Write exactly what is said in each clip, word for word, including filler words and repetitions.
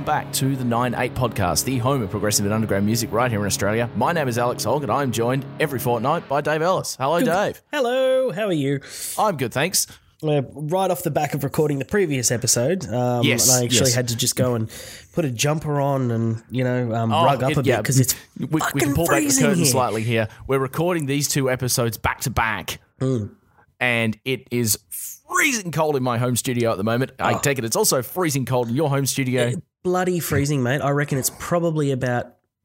back to the nine eight Podcast, the home of progressive and underground music right here in Australia. My name is Alex Hogg, and I'm joined every fortnight by Dave Ellis. Hello, Dave. Hello, how are you? I'm good, thanks. Uh, right off the back of recording the previous episode, um, yes, I actually yes. had to just go and put a jumper on and, you know, um, Oh, rug up it- a bit yeah, because it's we, we fucking can pull back the freezing curtain here. slightly here. We're recording these two episodes back to back, Mm. and it is freezing cold in my home studio at the moment. I Oh. take it it's also freezing cold in your home studio. Bloody freezing, mate. I reckon it's probably about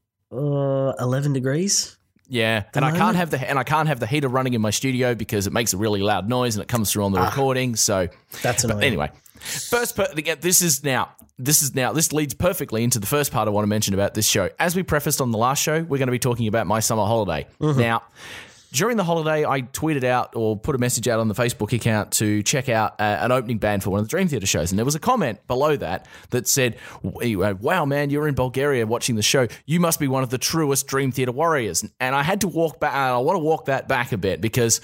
uh, eleven degrees. Yeah, and I moment? can't have the and I can't have the heater running in my studio because it makes a really loud noise and it comes through on the recording. So That's annoying. But anyway, first, per- again, this is now, this is now, this leads perfectly into the first part I want to mention about this show. As we prefaced on the last show, we're going to be talking about my summer holiday. Mm-hmm. Now, during the holiday, I tweeted out or put a message out on the Facebook account to check out uh, an opening band for one of the Dream Theater shows. And there was a comment below that that said, wow, man, you're in Bulgaria watching the show. You must be one of the truest Dream Theater warriors. And I had to walk back. I want to walk that back a bit because,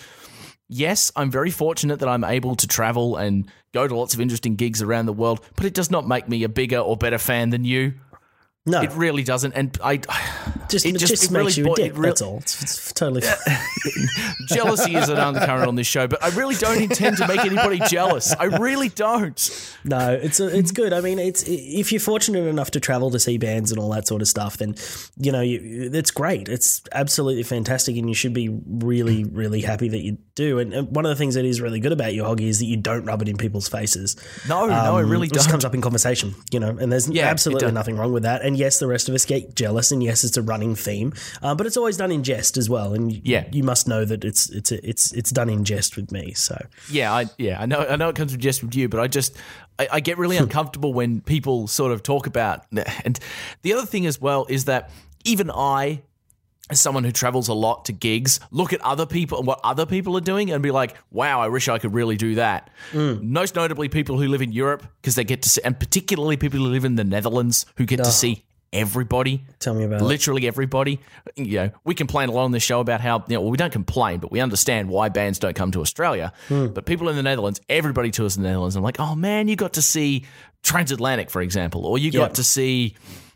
yes, I'm very fortunate that I'm able to travel and go to lots of interesting gigs around the world, but it does not make me a bigger or better fan than you. No, It really doesn't. And I just, it it just, it makes really you bo- a dick, it really- that's all. It's, it's totally fine. Jealousy is an undercurrent on this show, but I really don't intend to make anybody jealous. I really don't. No, it's a, it's good. I mean, it's if you're fortunate enough to travel to see bands and all that sort of stuff, then you know you, it's great. It's absolutely fantastic, and you should be really, really happy that you do. And, and one of the things that is really good about you, Hoggy, is that you don't rub it in people's faces. No, no, it really it just don't. comes up in conversation, you know. And there's Yeah, it absolutely does. nothing wrong with that. And yes, the rest of us get jealous, and yes, it's a running theme, uh, but it's always done in jest as well. And you, Yeah. you must know that it's it's it's it's done in jest with me. So Yeah, I yeah, I know I know it comes from just from you, but I just I, I get really uncomfortable when people sort of talk about and the other thing as well is that even I, as someone who travels a lot to gigs, look at other people and what other people are doing and be like, wow, I wish I could really do that. Mm. Most notably people who live in Europe because they get to see, and particularly people who live in the Netherlands who get to Oh. see everybody. tell me about it. Literally everybody. You know, we complain a lot on this show about how, you know, well, we don't complain, but we understand why bands don't come to Australia. Hmm. But people in the Netherlands, everybody tours in the Netherlands. I'm like, oh man, you got to see Transatlantic, for example, or you got Yep. to see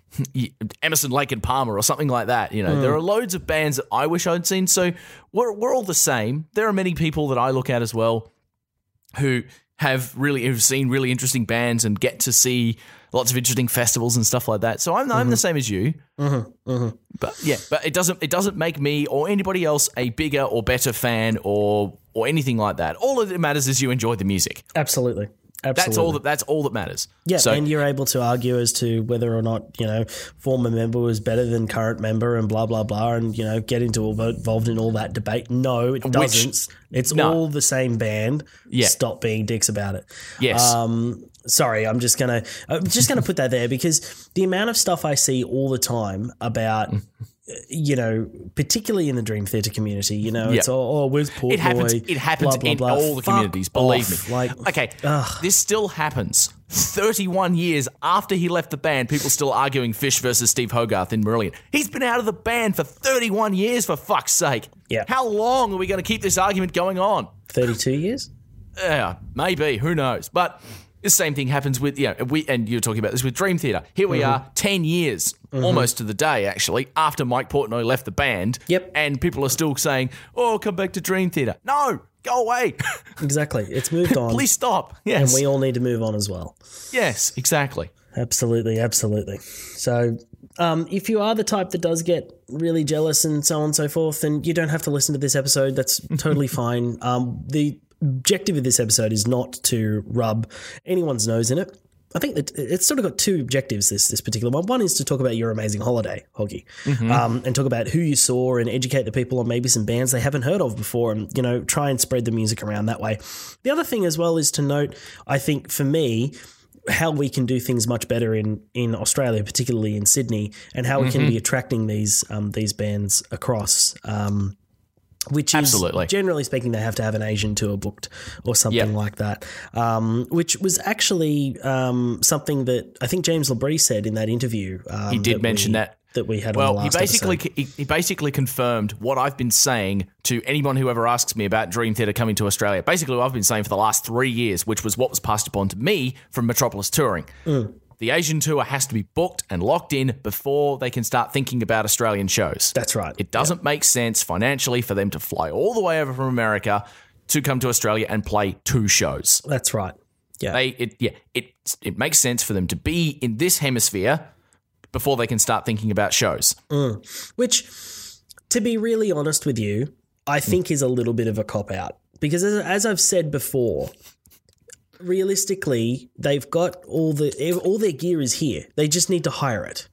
Emerson, Lake and Palmer or something like that. You know, Hmm. there are loads of bands that I wish I'd seen. So we're, we're all the same. There are many people that I look at as well who have really who've seen really interesting bands and get to see lots of interesting festivals and stuff like that. So I'm I'm the same as you. Mm-hmm, mm-hmm. But yeah, but it doesn't it doesn't make me or anybody else a bigger or better fan or or anything like that. All that matters is you enjoy the music. Absolutely. Absolutely. That's all that that's all that matters. Yeah, So and you're able to argue as to whether or not, you know, former member was better than current member and blah, blah, blah, and, you know, get into all, involved in all that debate. No, it doesn't. It's no. all the same band. Yeah. Stop being dicks about it. yes. Um, sorry, I'm just going to I'm just going to put that there because the amount of stuff I see all the time about you know, particularly in the Dream Theater community, you know, it's Yeah. all, oh, where's Portnoy? it happens it happens blah, blah, in blah. all the Fuck communities, believe off. me. Like, okay, ugh. this still happens. thirty-one years after he left the band, people still arguing Fish versus Steve Hogarth in Marillion. He's been out of the band for thirty-one years, for fuck's sake. Yeah. How long are we going to keep this argument going on? thirty-two years? Yeah, maybe. Who knows? But the same thing happens with, you know, we, and you're talking about this with Dream Theater. Here we are, ten years, almost to the day, actually, after Mike Portnoy left the band. Yep. And people are still saying, oh, come back to Dream Theater. No, go away. Exactly. It's moved on. Please stop. And Yes. we all need to move on as well. yes, exactly. Absolutely, absolutely. So um, if you are the type that does get really jealous and so on and so forth, then you don't have to listen to this episode. That's totally fine. Um, the objective of this episode is not to rub anyone's nose in it. I think that it's sort of got two objectives, this this particular one. One is to talk about your amazing holiday, Hoggy, um, and talk about who you saw and educate the people on maybe some bands they haven't heard of before and, you know, try and spread the music around that way. The other thing as well is to note, I think for me, how we can do things much better in, in Australia, particularly in Sydney, and how we can be attracting these um, these bands across. Um, which is, Absolutely. generally speaking, they have to have an Asian tour booked or something Yep. like that, um, which was actually um, something that I think James Labrie said in that interview. Um, He did that mention we, that. that we had on Well, the he last basically episode. he, he basically confirmed what I've been saying to anyone who ever asks me about Dream Theater coming to Australia. Basically, what I've been saying for the last three years, which was what was passed upon to me from Metropolis Touring. Mm. the Asian tour has to be booked and locked in before they can start thinking about Australian shows. That's right. It doesn't yep. make sense financially for them to fly all the way over from America to come to Australia and play two shows. That's right. Yeah. They it yeah, it it makes sense for them to be in this hemisphere before they can start thinking about shows. Mm. Which, to be really honest with you, I think mm. is a little bit of a cop-out. Because as, as I've said before, realistically, they've got all the all their gear is here. They just need to hire it.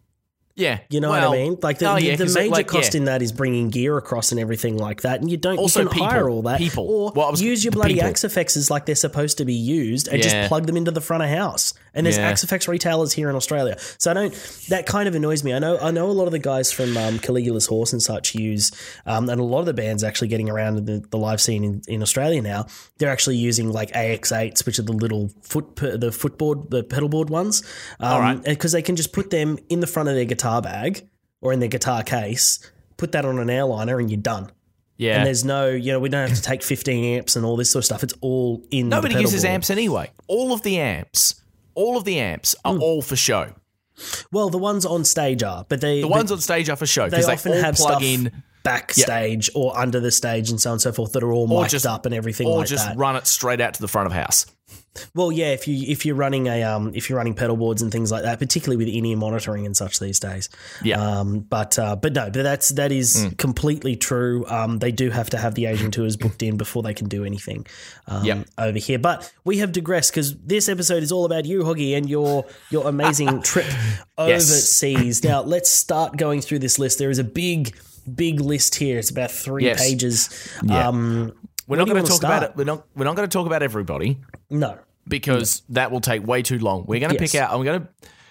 Yeah. You know well, what I mean? Like the, oh, yeah, the major like, cost yeah. in that is bringing gear across and everything like that. And you don't also, you can people, hire all that. People. Or well, was, use your bloody people. Axifexes like they're supposed to be used and yeah. just plug them into the front of house. And there's yeah. Axifex retailers here in Australia. So I don't that kind of annoys me. I know I know a lot of the guys from um, Caligula's Horse and such use um, and a lot of the bands actually getting around in the, the live scene in, in Australia now, they're actually using like A X eights, which are the little foot the footboard, the pedalboard ones. Um, all right. Because they can just put them in the front of their guitar bag or in their guitar case, put that on an airliner and you're done. Yeah. And there's no, you know, we don't have to take fifteen amps and all this sort of stuff. It's all in Nobody the pedal uses board. amps anyway. All of the amps, all of the amps are Mm. all for show. Well, the ones on stage are, but they The ones on stage are for show they because they, often all have plug stuff in backstage yeah. or under the stage and so on and so forth that are all or mic'd just, up and everything or like just that. run it straight out to the front of house. Well, yeah, if you if you're running a um if you're running pedal boards and things like that, particularly with in-ear monitoring and such these days. Yeah. Um. But uh. But no. But that's that is Mm. completely true. Um. They do have to have the Asian tours booked in before they can do anything. Um, Yep. Over here, but we have digressed because this episode is all about you, Hoggy, and your your amazing trip Yes. overseas. Now let's start going through this list. There is a big big list here. It's about three Yes. pages. Yeah. Um. We're where not do you going to wanna talk start? about it. We're not. We're not going to talk about everybody. No. Because that will take way too long. We're going to Yes. pick out. I'm going to.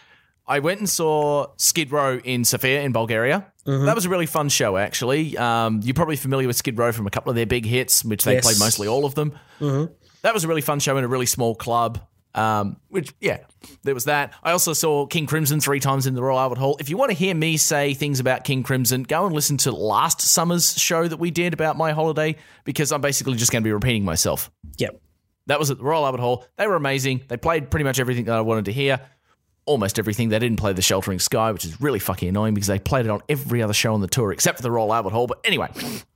I went and saw Skid Row in Sofia in Bulgaria. Mm-hmm. That was a really fun show, actually. Um, you're probably familiar with Skid Row from a couple of their big hits, which they Yes. played mostly all of them. Mm-hmm. That was a really fun show in a really small club. Um, which yeah, there was that. I also saw King Crimson three times in the Royal Albert Hall. If you want to hear me say things about King Crimson, go and listen to last summer's show that we did about my holiday, because I'm basically just going to be repeating myself. Yep. That was at the Royal Albert Hall. They were amazing. They played pretty much everything that I wanted to hear. Almost everything. They didn't play The Sheltering Sky, which is really fucking annoying because they played it on every other show on the tour except for the Royal Albert Hall. But anyway.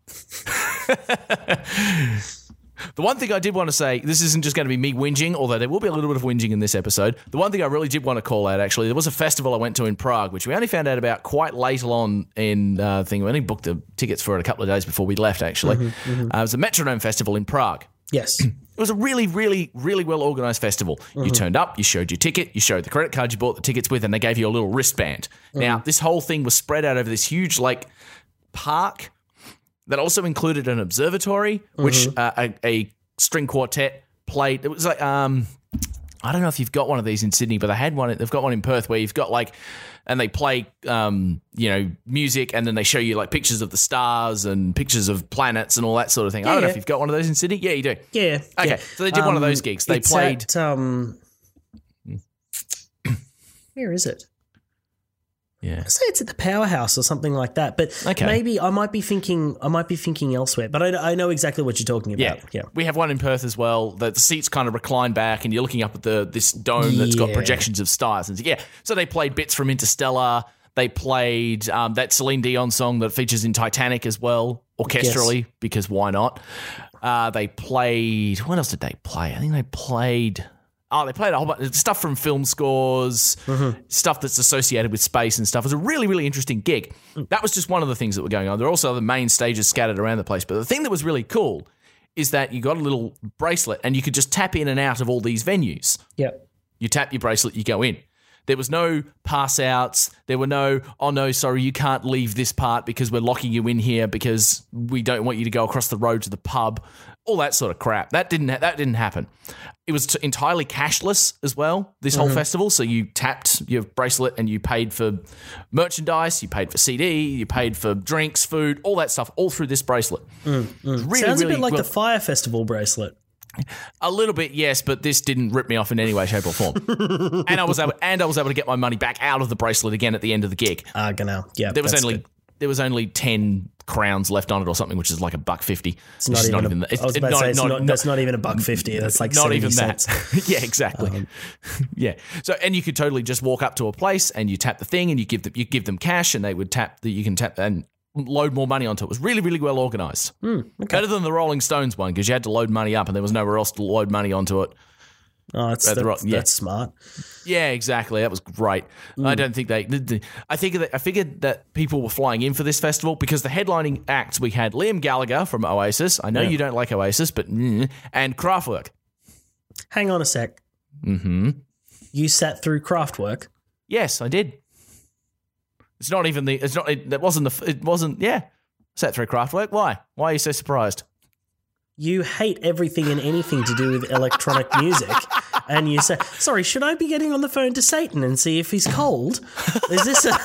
The one thing I did want to say, this isn't just going to be me whinging, although there will be a little bit of whinging in this episode. The one thing I really did want to call out, actually, there was a festival I went to in Prague, which we only found out about quite late on in uh, thing. We only booked the tickets for it a couple of days before we left, actually. Mm-hmm, mm-hmm. Uh, it was a Metronome Festival in Prague. Yes. It was a really, really, really well-organised festival. Mm-hmm. You turned up, you showed your ticket, you showed the credit card you bought the tickets with, and they gave you a little wristband. Mm-hmm. Now, this whole thing was spread out over this huge, like, park that also included an observatory, mm-hmm. which uh, a, a string quartet played. It was like, um, I don't know if you've got one of these in Sydney, but they had one. They've got one in Perth where you've got like, and they play, um, you know, music, and then they show you like pictures of the stars and pictures of planets and all that sort of thing. Yeah, I don't know yeah. if you've got one of those in Sydney. Yeah, you do. Yeah. Okay, yeah. so they did um, one of those gigs. They it's played. At, um, where is it? Yeah, I say it's at the Powerhouse or something like that, but okay. maybe I might be thinking I might be thinking elsewhere. But I, I know exactly what you're talking about. Yeah. yeah, we have one in Perth as well. The seats kind of recline back, and you're looking up at the this dome that's got Yeah. projections of stars. And yeah, so they played bits from Interstellar. They played um, that Celine Dion song that features in Titanic as well, orchestrally, Yes. because why not? Uh, they played. What else did they play? I think they played. Oh, they played a whole bunch of stuff from film scores, mm-hmm. stuff that's associated with space and stuff. It was a really, really interesting gig. That was just one of the things that were going on. There are also other main stages scattered around the place. But the thing that was really cool is that you got a little bracelet and you could just tap in and out of all these venues. Yep. You tap your bracelet, you go in. There was no pass outs. There were no, oh no, sorry, you can't leave this part because we're locking you in here because we don't want you to go across the road to the pub. All that sort of crap. That didn't ha- that didn't happen. It was t- entirely cashless as well, this mm-hmm. whole festival. So you tapped your bracelet and you paid for merchandise, you paid for C D, you paid for drinks, food, all that stuff, all through this bracelet. Mm, mm. Really, Sounds really a bit like well, the Fire Festival bracelet. A little bit, yes, but this didn't rip me off in any way, shape, or form. and I was able, and I was able to get my money back out of the bracelet again at the end of the gig. Ah, uh, genau. Yeah, there was that's only good. there was only ten crowns left on it or something, which is like a buck fifty. It's not even. Not even the, I was about to say it's not, that's not even a buck fifty. That's like not even cents. that. Yeah, exactly. Um, yeah. So and you could totally just walk up to a place and you tap the thing and you give them you give them cash and they would tap the you can tap and load more money onto it. It was really really well organised. Mm, okay. Better than the Rolling Stones one because you had to load money up and there was nowhere else to load money onto it. Oh, that's, that's, rock, yeah. that's smart. Yeah, exactly. That was great. Mm. I don't think they. I think that I figured that people were flying in for this festival because the headlining acts we had Liam Gallagher from Oasis. I know yeah. you don't like Oasis, but mm, and Kraftwerk. Hang on a sec. Mm-hmm. You sat through Kraftwerk? Yes, I did. It's not even the. It's not. It, it wasn't the. It wasn't. Yeah, sat through Kraftwerk. Why? Why are you so surprised? You hate everything and anything to do with electronic music. And you say, sorry, should I be getting on the phone to Satan and see if he's cold? Is this a...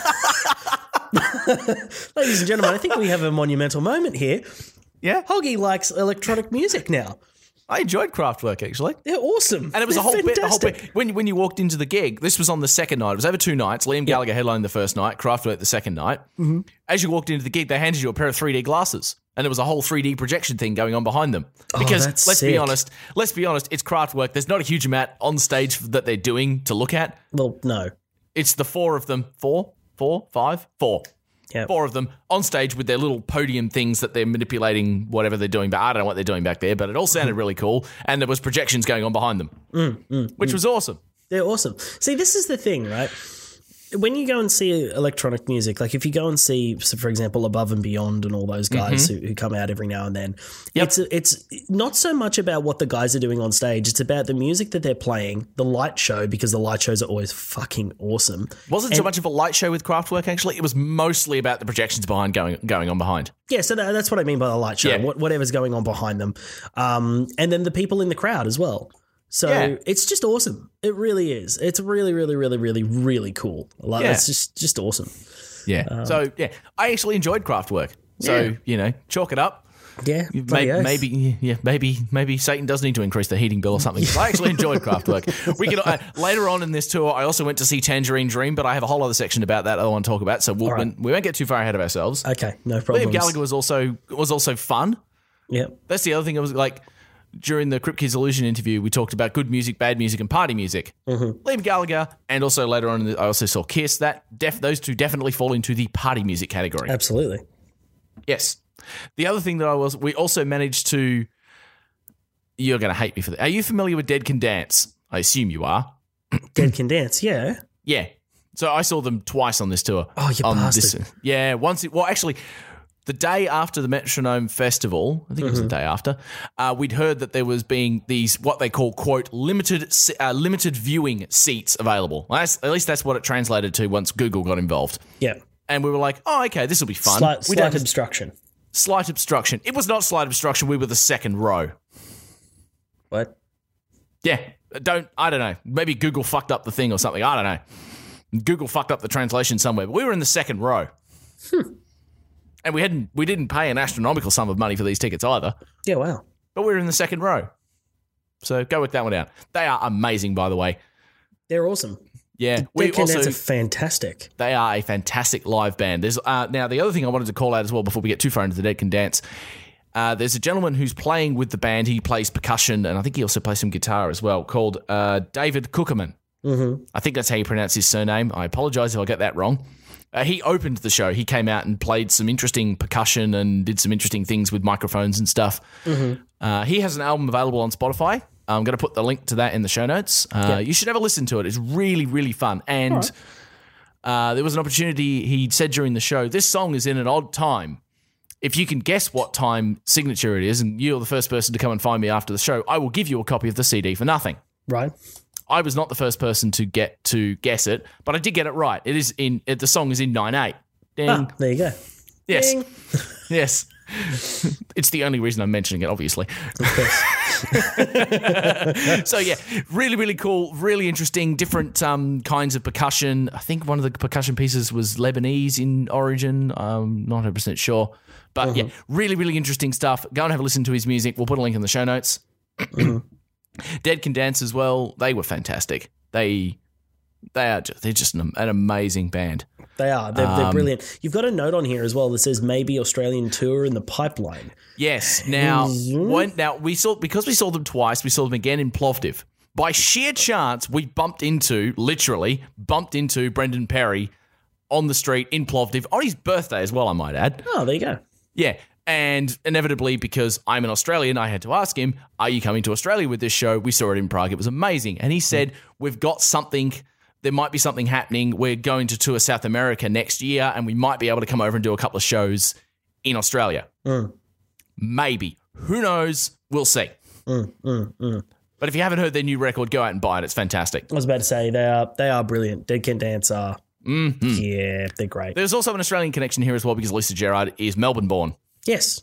Ladies and gentlemen, I think we have a monumental moment here. Yeah? Hoggy likes electronic music now. I enjoyed Kraftwerk, actually. They're awesome. And it was They're a whole fantastic. bit, a whole bit. When, when you walked into the gig, this was on the second night. It was over two nights. Liam Gallagher yep. headlined the first night, Kraftwerk the second night. Mm-hmm. As you walked into the gig, they handed you a pair of three D glasses. And there was a whole three D projection thing going on behind them. Because oh, that's let's sick. be honest, let's be honest, it's Kraftwerk. There's not a huge amount on stage that they're doing to look at. Well, no. It's the four of them. Four? Four? Five? Four. Yep. Four of them on stage with their little podium things that they're manipulating, whatever they're doing. But I don't know what they're doing back there, but it all sounded really cool. And there was projections going on behind them, mm, mm, which mm. was awesome. They're awesome. See, this is the thing, right? When you go and see electronic music, like if you go and see, so for example, Above and Beyond and all those guys mm-hmm. who, who come out every now and then, yep. it's it's not so much about what the guys are doing on stage. It's about the music that they're playing, the light show, because the light shows are always fucking awesome. Wasn't and, so much of a light show with Kraftwerk, actually. It was mostly about the projections behind going going on behind. Yeah, so that, that's what I mean by the light show, yeah. what, whatever's going on behind them. Um, and then the people in the crowd as well. So yeah. it's just awesome. It really is. It's really, really, really, really, really cool. Like, yeah. It's just, just awesome. Yeah. Um, so, yeah, I actually enjoyed Kraftwerk. So, yeah. you know, chalk it up. Yeah. Maybe, maybe, yeah, maybe, maybe Satan does need to increase the heating bill or something. I actually enjoyed Kraftwerk. We can uh, later on in this tour, I also went to see Tangerine Dream, but I have a whole other section about that I want to talk about. So we'll, right. we won't get too far ahead of ourselves. Okay, no problem. Liam Gallagher was also was also fun. Yeah. That's the other thing. It was like. During the Crypt Kids Illusion interview, we talked about good music, bad music, and party music. Mm-hmm. Liam Gallagher, and also later on, I also saw Kiss. That def- those two definitely fall into the party music category. Absolutely. Yes. The other thing that I was, we also managed to. You're going to hate me for that. Are you familiar with Dead Can Dance? I assume you are. Dead Can Dance, yeah. Yeah. So I saw them twice on this tour. Oh, you bastard. This, yeah. Once. It, well, actually. The day after the Metronome Festival, I think mm-hmm. it was the day after, uh, we'd heard that there was being these what they call quote limited uh, limited viewing seats available. Well, at least that's what it translated to once Google got involved. Yeah, and we were like, oh, okay, this will be fun. Slight, we slight don't, obstruction. Slight obstruction. It was not slight obstruction. We were the second row. What? Yeah, don't I don't know. Maybe Google fucked up the thing or something. I don't know. Google fucked up the translation somewhere. But we were in the second row. Hmm. And we hadn't we didn't pay an astronomical sum of money for these tickets either. Yeah, wow. But we were in the second row. So go work that one out. They are amazing, by the way. They're awesome. Yeah. The we also, are fantastic. They are a fantastic live band. There's uh, now, the other thing I wanted to call out as well before we get too far into the Dead Can Dance, uh, there's a gentleman who's playing with the band. He plays percussion, and I think he also plays some guitar as well, called uh, David Cookerman. Mm-hmm. I think that's how you pronounce his surname. I apologise if I get that wrong. Uh, he opened the show. He came out and played some interesting percussion and did some interesting things with microphones and stuff. Mm-hmm. Uh, he has an album available on Spotify. I'm going to put the link to that in the show notes. Uh, yeah. You should have a listen to it. It's really, really fun. And right. uh, there was an opportunity, he said during the show, this song is in an odd time. If you can guess what time signature it is, and you're the first person to come and find me after the show, I will give you a copy of the C D for nothing. Right. I was not the first person to get to guess it, but I did get it right. It is in it, the song is in nine eight. Ding. Ah, there you go. Yes. Ding. Yes. It's the only reason I'm mentioning it, obviously. Of course. So yeah, really, really cool, really interesting, different um, kinds of percussion. I think one of the percussion pieces was Lebanese in origin. I'm not one hundred percent sure. But mm-hmm. yeah, really, really interesting stuff. Go and have a listen to his music. We'll put a link in the show notes. Mm-hmm. Dead Can Dance as well. They were fantastic. They they are just, they're just an, an amazing band. They are. They're, they're brilliant. You've got a note on here as well that says maybe Australian tour in the pipeline. Yes. Now, when, now we saw because we saw them twice. We saw them again in Plovdiv. By sheer chance, we bumped into, literally, bumped into Brendan Perry on the street in Plovdiv on his birthday as well, I might add. Oh, there you go. Yeah. And inevitably, because I'm an Australian, I had to ask him, are you coming to Australia with this show? We saw it in Prague. It was amazing. And he said, we've got something, there might be something happening. We're going to tour South America next year, and we might be able to come over and do a couple of shows in Australia. Mm. Maybe. Who knows? We'll see. Mm, mm, mm. But if you haven't heard their new record, go out and buy it. It's fantastic. I was about to say, they are they are brilliant. Dead Can Dance are, mm-hmm. yeah, they're great. There's also an Australian connection here as well because Lisa Gerrard is Melbourne-born. Yes.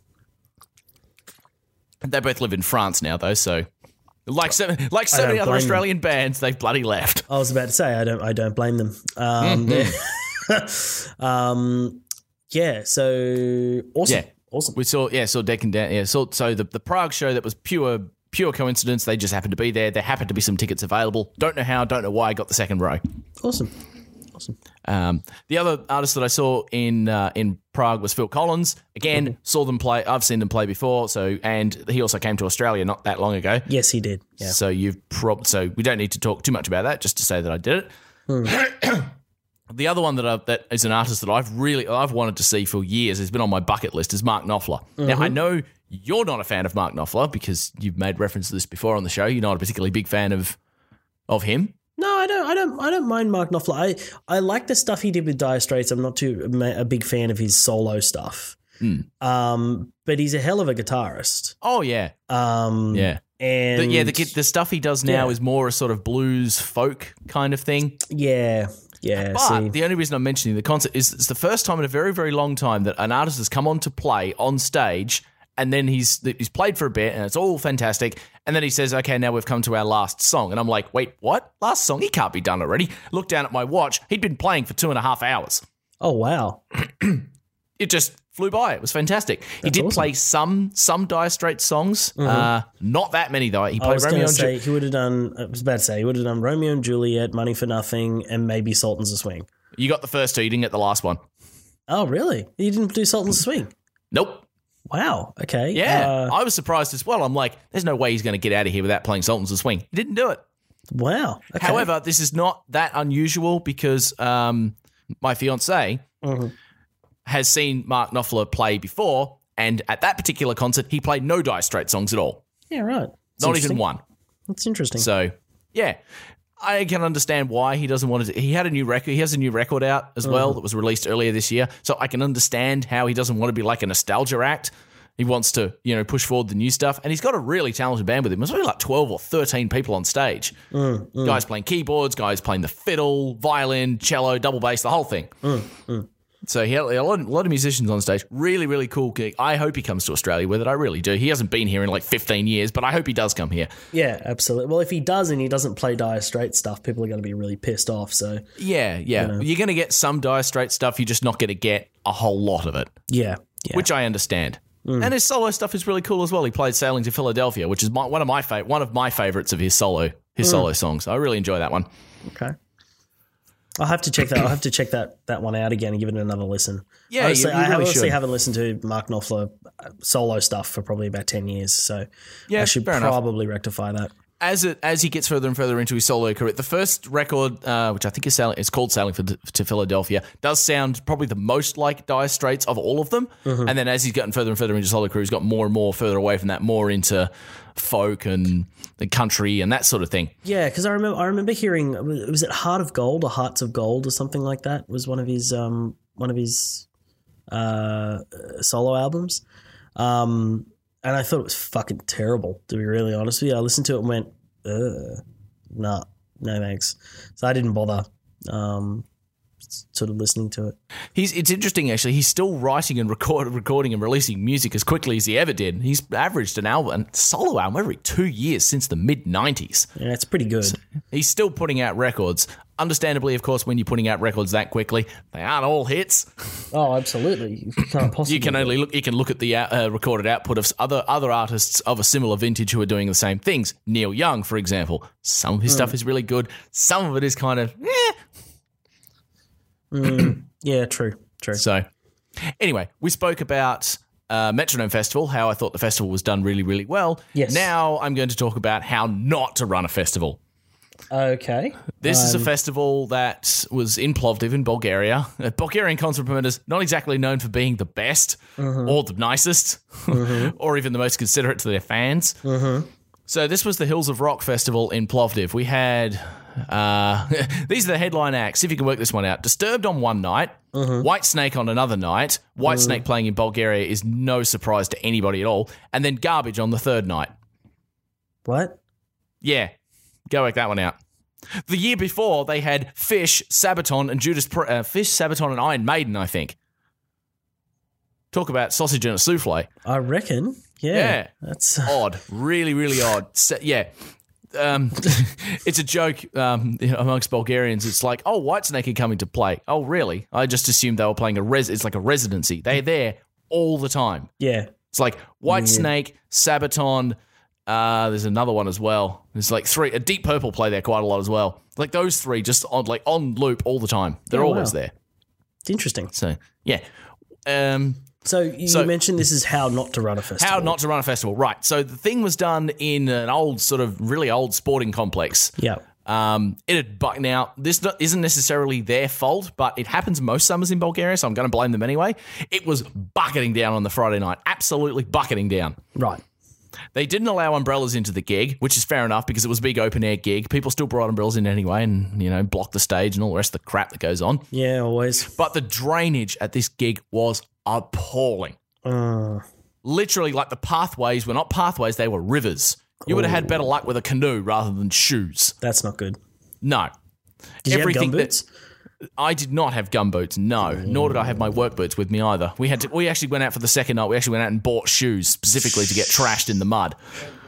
They both live in France now, though, so like so, like so many other Australian them. bands, they've bloody left. I was about to say, I don't I don't blame them. Um, mm-hmm. um yeah, so awesome. Yeah. Awesome. We saw yeah, saw Deck and Dan, yeah, so so the, the Prague show that was pure pure coincidence, they just happened to be there. There happened to be some tickets available. Don't know how, don't know why I got the second row. Awesome. Awesome. Um, the other artist that I saw in uh, in Prague was Phil Collins. Again, mm-hmm. saw them play. I've seen them play before. So, and he also came to Australia not that long ago. Yes, he did. Yeah. So you've prob- So we don't need to talk too much about that. Just to say that I did it. Mm. The other one that I, that is an artist that I've really I've wanted to see for years, has been on my bucket list, is Mark Knopfler. Mm-hmm. Now I know you're not a fan of Mark Knopfler because you've made reference to this before on the show. You're not a particularly big fan of of him. No, I don't. I don't. I don't mind Mark Knopfler. I, I like the stuff he did with Dire Straits. I'm not too a big fan of his solo stuff. Mm. Um, but he's a hell of a guitarist. Oh yeah. Um, yeah. And the, yeah, the the stuff he does now yeah. is more a sort of blues folk kind of thing. Yeah. Yeah. But see. the only reason I'm mentioning the concert is it's the first time in a very very long time that an artist has come on to play on stage. And then he's he's played for a bit, and it's all fantastic. And then he says, okay, now we've come to our last song. And I'm like, wait, what? Last song? He can't be done already. Look down at my watch. He'd been playing for two and a half hours. Oh, wow. It just flew by. It was fantastic. That's he did awesome. play some some Dire Straits songs. Mm-hmm. Uh, not that many, though. He played I was Romeo going to and say, Ju- he would have done, I was about to say, he would have done Romeo and Juliet, Money for Nothing, and maybe Sultans of Swing. You got the first two. You didn't get the last one. Oh, really? You didn't do Sultans of Swing? Nope. Wow. Okay. Yeah. Uh, I was surprised as well. I'm like, there's no way he's going to get out of here without playing Sultans of Swing. He didn't do it. Wow. Okay. However, this is not that unusual because um, my fiance mm-hmm. has seen Mark Knopfler play before, and at that particular concert, he played no Dire Straits songs at all. Yeah, right. That's not even one. That's interesting. So, yeah. I can understand why he doesn't want to. He had a new record. He has a new record out as well mm. that was released earlier this year. So I can understand how he doesn't want to be like a nostalgia act. He wants to, you know, push forward the new stuff. And he's got a really talented band with him. There's only like twelve or thirteen people on stage. Mm, mm. Guys playing keyboards, guys playing the fiddle, violin, cello, double bass, the whole thing. Mm, mm. So he had a lot, a lot of musicians on stage. Really, really cool gig. I hope he comes to Australia with it. I really do. He hasn't been here in like fifteen years, but I hope he does come here. Yeah, absolutely. Well, if he does and he doesn't play Dire Straits stuff, people are going to be really pissed off. So yeah, yeah. You know. You're going to get some Dire Straits stuff. You're just not going to get a whole lot of it. Yeah, yeah. Which I understand. Mm. And his solo stuff is really cool as well. He played "Sailing to Philadelphia," which is my, one of my fa- one of my favorites of his solo his mm. solo songs. I really enjoy that one. Okay. I'll have to check that. I'll have to check that, that one out again and give it another listen. Yeah, honestly, you, you I really honestly should. haven't listened to Mark Knopfler solo stuff for probably about ten years, so yeah, I should probably enough. rectify that. As it as he gets further and further into his solo career, the first record, uh, which I think is sailing, is called "Sailing for, to Philadelphia," does sound probably the most like Dire Straits of all of them. Mm-hmm. And then as he's gotten further and further into his solo career, he's got more and more further away from that, more into folk and the country and that sort of thing. Yeah, because I remember I remember hearing, was it Heart of Gold or Hearts of Gold or something like that? Was one of his um one of his uh solo albums. Um And I thought it was fucking terrible, to be really honest with you. I listened to it and went, ugh, nah, no thanks. So I didn't bother um, sort of listening to it. He's It's interesting, actually. He's still writing and record, recording and releasing music as quickly as he ever did. He's averaged an album, a solo album every two years since the mid nineties. Yeah, it's pretty good. So he's still putting out records. Understandably, of course, when you're putting out records that quickly, they aren't all hits. Oh, absolutely. You can't possibly. You can only look. You can look at the uh, recorded output of other other artists of a similar vintage who are doing the same things. Neil Young, for example, some of his mm. stuff is really good. Some of it is kind of, eh. Mm, yeah, true, true. So, anyway, we spoke about uh, Metronome Festival, how I thought the festival was done really, really well. Yes. Now I'm going to talk about how not to run a festival. Okay. This um, is a festival that was in Plovdiv in Bulgaria. A Bulgarian concert promoters not exactly known for being the best mm-hmm. or the nicest mm-hmm. or even the most considerate to their fans. Mm-hmm. So this was the Hills of Rock Festival in Plovdiv. We had, uh, these are the headline acts, if you can work this one out. Disturbed on one night, mm-hmm. Whitesnake on another night. Whitesnake mm. playing in Bulgaria is no surprise to anybody at all. And then Garbage on the third night. What? Yeah. Go work that one out. The year before, they had Fish, Sabaton, and Judas Pri- uh, Fish, Sabaton, and Iron Maiden, I think. Talk about sausage and a souffle. I reckon. Yeah. Yeah. That's odd. Really, really odd. So, yeah. Um, it's a joke um, you know, amongst Bulgarians. It's like, oh, Whitesnake are coming to play. Oh, really? I just assumed they were playing a res. It's like a residency. They're there all the time. Yeah. It's like Whitesnake, Sabaton. Uh, there's another one as well. There's like three. A Deep Purple play there quite a lot as well. Like those three, just on like on loop all the time. They're oh, always wow. there. It's interesting. So yeah. Um, so you so, mentioned this is how not to run a festival. How not to run a festival, right? So the thing was done in an old, sort of really old sporting complex. Yeah. Um, it had but now this isn't necessarily their fault, but it happens most summers in Bulgaria, so I'm going to blame them anyway. It was bucketing down on the Friday night, absolutely bucketing down. Right. They didn't allow umbrellas into the gig, which is fair enough because it was a big open air gig. People still brought umbrellas in anyway and, you know, blocked the stage and all the rest of the crap that goes on. Yeah, always. But the drainage at this gig was appalling. Uh, Literally, like the pathways were not pathways, they were rivers. You would have had better luck with a canoe rather than shoes. That's not good. No. Did Everything you have gumboots? I did not have gumboots, no. Mm. Nor did I have my work boots with me either. We had to, we actually went out for the second night. We actually went out and bought shoes specifically to get trashed in the mud.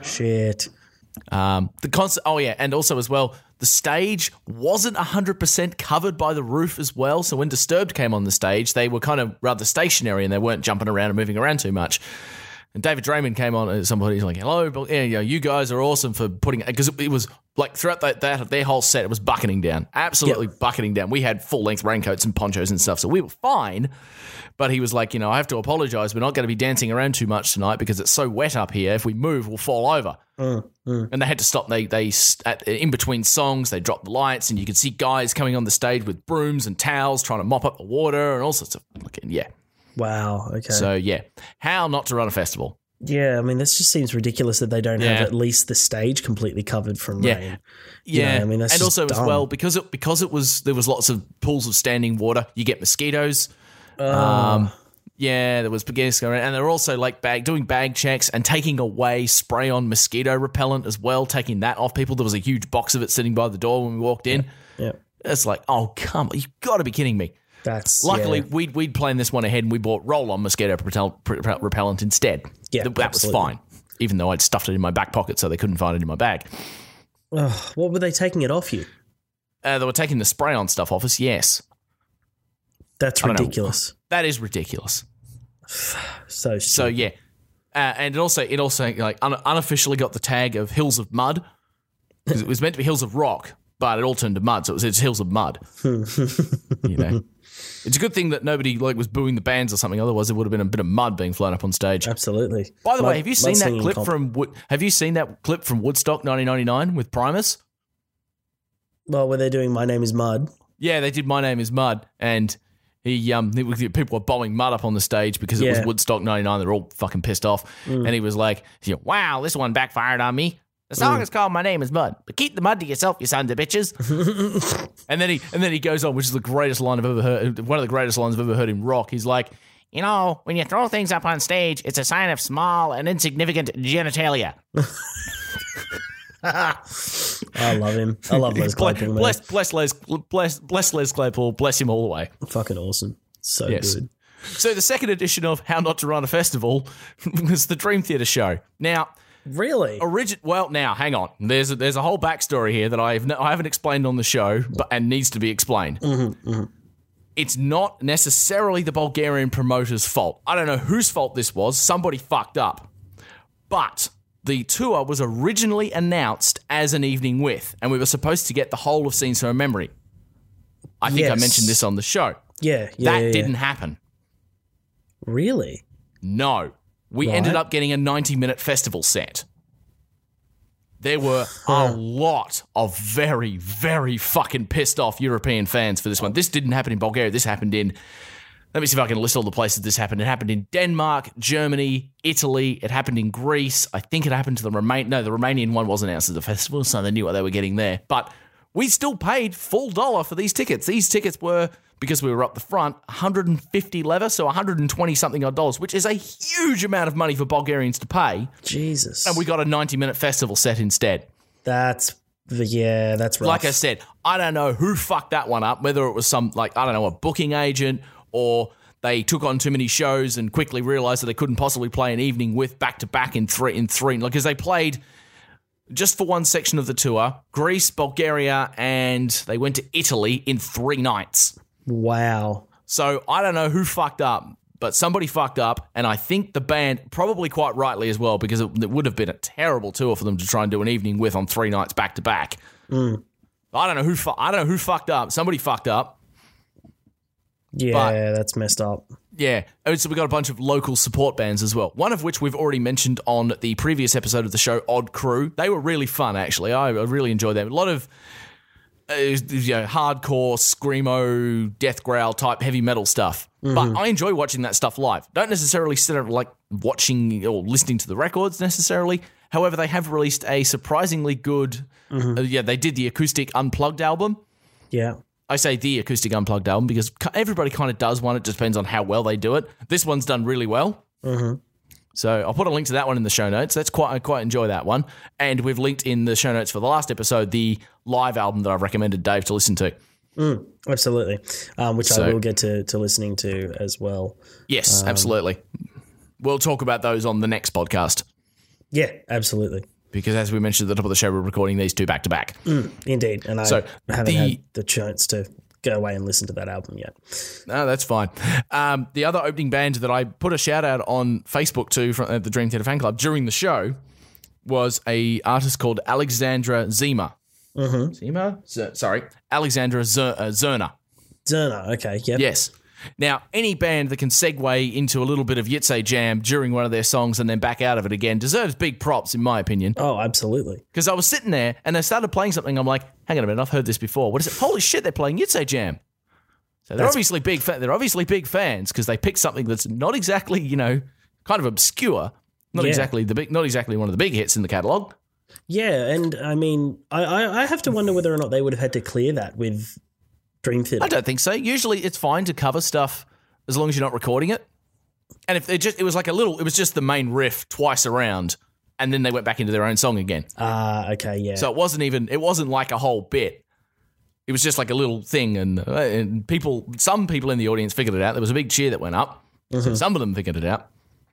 Shit. Um, the concert. Oh yeah, and also as well, the stage wasn't one hundred percent covered by the roof as well. So when Disturbed came on the stage, they were kind of rather stationary and they weren't jumping around and moving around too much. And David Draymond came on and somebody's like, hello, but yeah, you know, you guys are awesome for putting, because it, it was like throughout that, that their whole set, it was bucketing down, absolutely yep. bucketing down. We had full length raincoats and ponchos and stuff, so we were fine. But he was like, you know, I have to apologize. We're not going to be dancing around too much tonight because it's so wet up here. If we move, we'll fall over. Mm, mm. And they had to stop. They they at, in between songs, they dropped the lights, and you could see guys coming on the stage with brooms and towels trying to mop up the water and all sorts of fucking yeah. Wow. Okay. So yeah, how not to run a festival? Yeah, I mean, this just seems ridiculous that they don't yeah. have at least the stage completely covered from yeah. rain. Yeah, you know, I mean, that's and just also dumb. as well because it because it was there was lots of pools of standing water. You get mosquitoes. Uh, Um, yeah, there was spaghetti going around, and they're also like bag doing bag checks and taking away spray on mosquito repellent as well, taking that off people. There was a huge box of it sitting by the door when we walked in. Yeah, yeah. It's like, oh come on, you've got to be kidding me. That's luckily yeah. we'd we'd planned this one ahead and we bought roll-on mosquito repel- repellent instead. Yeah, that absolutely. was fine. Even though I'd stuffed it in my back pocket so they couldn't find it in my bag. Ugh, what were they taking it off you? Uh, they were taking the spray-on stuff off us, yes. That's ridiculous. That is ridiculous. so stupid. So, yeah. Uh, and it also, it also like un- unofficially got the tag of Hills of Mud because it was meant to be Hills of Rock, but it all turned to mud, so it was it's Hills of Mud. You know? It's a good thing that nobody like was booing the bands or something. Otherwise, there would have been a bit of mud being flown up on stage. Absolutely. By the mud, way, have you seen that clip comp. from Wood- Have you seen that clip from Woodstock nineteen ninety-nine with Primus? Well, where they're doing "My Name Is Mud." Yeah, they did "My Name Is Mud," and he um he, people were bombing mud up on the stage because it yeah. was Woodstock ninety-nine. They're all fucking pissed off, mm. and he was like, "Wow, this one backfired on me." The song mm. is called "My Name Is Mud," but keep the mud to yourself, you sons of bitches. and then he and then he goes on, which is the greatest line I've ever heard. One of the greatest lines I've ever heard in rock. He's like, "You know, when you throw things up on stage, it's a sign of small and insignificant genitalia." I love him. I love Les Claypool. Bless, bless Les, bless, bless Les Claypool. Bless him all the way. Fucking awesome. So yes. good. So the second edition of How Not to Run a Festival was the Dream Theater show. Now. Really? Origin- well, now, hang on. There's a, there's a whole backstory here that I've no, I haven't explained on the show but and needs to be explained. Mm-hmm, mm-hmm. It's not necessarily the Bulgarian promoter's fault. I don't know whose fault this was. Somebody fucked up. But the tour was originally announced as an evening with, and we were supposed to get the whole of Scenes from a Memory. I think I Yes. mentioned this on the show. Yeah, yeah, that yeah, yeah. didn't happen. Really? No. We Right. ended up getting a ninety-minute festival set. There were a lot of very, very fucking pissed off European fans for this one. This didn't happen in Bulgaria. This happened in... Let me see if I can list all the places this happened. It happened in Denmark, Germany, Italy. It happened in Greece. I think it happened to the Remain. No, the Romanian one wasn't announced as a festival, so they knew what they were getting there. But we still paid full dollar for these tickets. These tickets were, because we were up the front, one hundred fifty leva, so one hundred twenty something odd dollars, which is a huge amount of money for Bulgarians to pay. Jesus. And we got a ninety-minute festival set instead. That's, yeah, that's rough. Like I said, I don't know who fucked that one up, whether it was some, like, I don't know, a booking agent, or they took on too many shows and quickly realized that they couldn't possibly play an evening with back-to-back in three, in three, like, because they played just for one section of the tour, Greece, Bulgaria, and they went to Italy in three nights. Wow. So I don't know who fucked up, but somebody fucked up, and I think the band, probably quite rightly as well, because it, it would have been a terrible tour for them to try and do an evening with on three nights back-to-back. Mm. I don't know who fu- I don't know who fucked up. Somebody fucked up. Yeah, But- that's messed up. Yeah, and so we got a bunch of local support bands as well. One of which we've already mentioned on the previous episode of the show, Odd Crew. They were really fun, actually. I I really enjoyed them. A lot of uh, you know, hardcore, screamo, death growl type heavy metal stuff. But I enjoy watching that stuff live. Don't necessarily sit there like watching or listening to the records necessarily. However, they have released a surprisingly good. Uh, yeah, they did the acoustic Unplugged album. Yeah. I say the acoustic Unplugged album because everybody kind of does one. It just depends on how well they do it. This one's done really well. Mm-hmm. So I'll put a link to that one in the show notes. That's quite I quite enjoy that one. And we've linked in the show notes for the last episode the live album that I've recommended Dave to listen to. Mm, absolutely. Um, which So- I will get to, to listening to as well. Yes, Um, absolutely. We'll talk about those on the next podcast Yeah, absolutely. because as we mentioned at the top of the show, we're recording these two back to back. Indeed. And I So, haven't the- had the chance to go away and listen to that album yet. No, that's fine. Um, the other opening band that I put a shout out on Facebook to from uh, the Dream Theater Fan Club during the show was a artist called Alexandra Zima. Mm-hmm. Zima? Z- sorry. Alexandra Z- uh, Zerna. Zerna, okay, yep. Yes. Now, any band that can segue into a little bit of Yitze Jam during one of their songs and then back out of it again deserves big props, in my opinion. Oh, absolutely. Because I was sitting there and they started playing something. I'm like, hang on a minute, I've heard this before. What is it? Holy shit, they're playing Yitze Jam. So they're That's- obviously big. Fa- they're obviously big fans because they picked something that's not exactly, you know, kind of obscure. Not Yeah. exactly the big, not exactly one of the big hits in the catalog. Yeah, and I mean, I, I, I have to wonder whether or not they would have had to clear that with Dream Theater. I don't think so. Usually, it's fine to cover stuff as long as you're not recording it. And if it just, it was like a little, it was just the main riff twice around, and then they went back into their own song again. Ah, okay, yeah. So it wasn't even, it wasn't like a whole bit. It was just like a little thing, and, uh, and people, some people in the audience figured it out. There was a big cheer that went up. So some of them figured it out.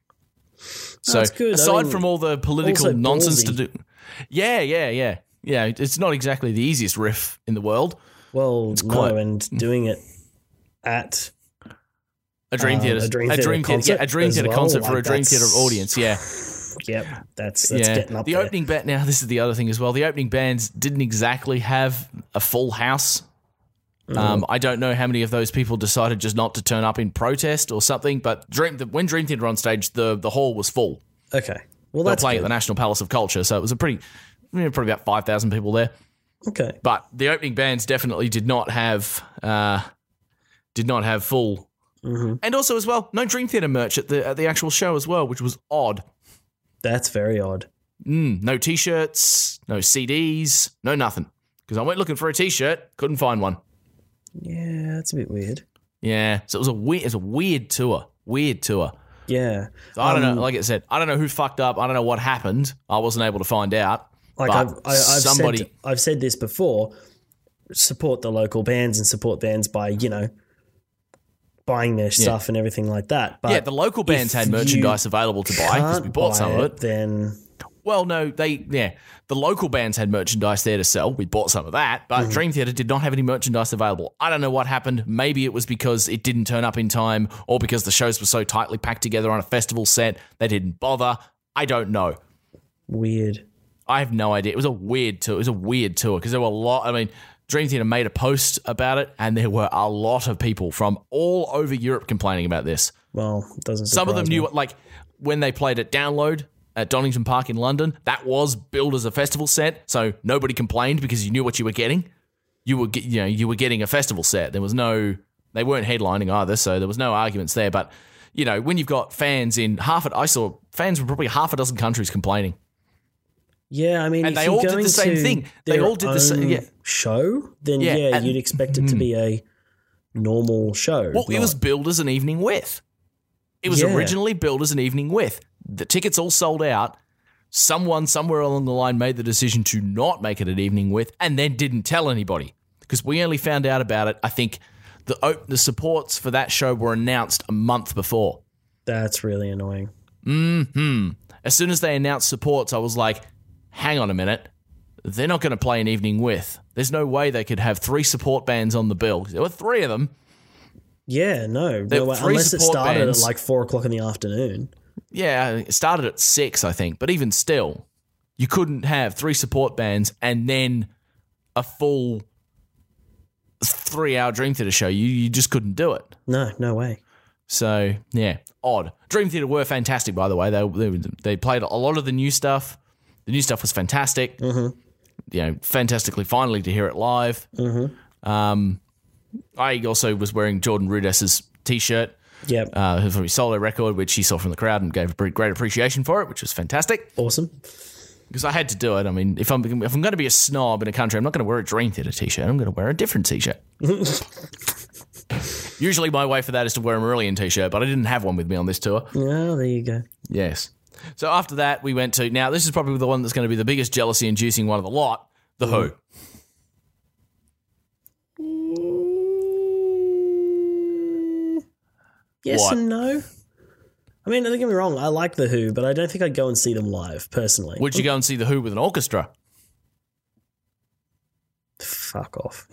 So that's good. I aside mean, from all the political also nonsense ballsy. to do, yeah, yeah, yeah, yeah. It's not exactly the easiest riff in the world. well, no, quite- and doing it at A dream Um, theater, a Dream Theater theater, concert yeah, a dream as theater well, concert for like a dream that's- theater audience. Yeah, yep, that's that's yeah. getting up The there. opening band. Now, this is the other thing as well. The opening bands didn't exactly have a full house. Mm. Um, I don't know how many of those people decided just not to turn up in protest or something. But Dream, the, when Dream Theater were on stage, the the hall was full. Okay, well They were that's playing good. at the National Palace of Culture, so it was a pretty, you know, probably about five thousand people there. Okay, But the opening bands definitely did not have uh, did not have full, Mm-hmm. and also as well, no Dream Theater merch at the at the actual show as well, which was odd. that's very odd. Mm, no T-shirts, no C Ds, no nothing. Because I went looking for a T-shirt, couldn't find one. Yeah, that's a bit weird. Yeah, so it was a weird, it was a weird tour, weird tour. Yeah, So I don't Um, know. Like I said, I don't know who fucked up. I don't know what happened. I wasn't able to find out. like but I've I, I've somebody, said I've said this before. Support the local bands and support bands by you know buying their stuff and everything like that. But yeah, the local bands if had you merchandise available to buy because we can't bought buy some of it. Then Well, no, they yeah, the local bands had merchandise there to sell. We bought some of that, but Dream Theater did not have any merchandise available. I don't know what happened. Maybe it was because it didn't turn up in time, or because the shows were so tightly packed together on a festival set they didn't bother. I don't know. weird. I have no idea. It was a weird tour. It was a weird tour because there were a lot. I mean, Dream Theater made a post about it, and there were a lot of people from all over Europe complaining about this. Well, it doesn't Some of them surprise knew, me. like, when they played at Download at Donington Park in London, that was billed as a festival set, so nobody complained because you knew what you were getting. You were, get- you know, you were getting a festival set. There was no, they weren't headlining either, so there was no arguments there. But you know, when you've got fans in half, a, I saw fans from probably half a dozen countries complaining. Yeah, I mean, And if they you're all did the going same to thing. They their all did the same- own yeah. show, then Yeah, yeah, and- you'd expect it to be a normal show. Well, it not- was billed as an evening with. It was Yeah. originally billed as an evening with. The tickets all sold out. Someone somewhere along the line made the decision to not make it an evening with, and then didn't tell anybody because we only found out about it. I think the op- the supports for that show were announced a month before. That's really annoying. As soon as they announced supports, I was like, hang on a minute. They're not going to play an evening with. There's no way they could have three support bands on the bill. There were three of them. Yeah, no, There no were way- three unless it support started bands. at like four o'clock in the afternoon. Yeah, it started at six, I think. But even still, you couldn't have three support bands and then a full three-hour Dream Theater show. You you just couldn't do it. No, no way. So, yeah, odd. Dream Theater were fantastic, by the way. They they, they played a lot of the new stuff. The new stuff was fantastic. Mm-hmm. You know, fantastically, finally, to hear it live. Mm-hmm. Um, I also was wearing Jordan Rudess's T-shirt. Yep, Uh, from his solo record, which he saw from the crowd and gave a pretty great appreciation for it, which was fantastic. awesome. Because I had to do it. I mean, if I'm if I'm going to be a snob in a country, I'm not going to wear a Dream Theater T-shirt. I'm going to wear a different T-shirt. Usually, my way for that is to wear a Marillion T-shirt, but I didn't have one with me on this tour. Oh, there you go. Yes. So after that, we went to now. This is probably the one that's going to be the biggest jealousy-inducing one of the lot. The Who. Yes What? and no. I mean, don't get me wrong. I like the Who, but I don't think I'd go and see them live personally. Would you go and see the Who with an orchestra? Fuck off.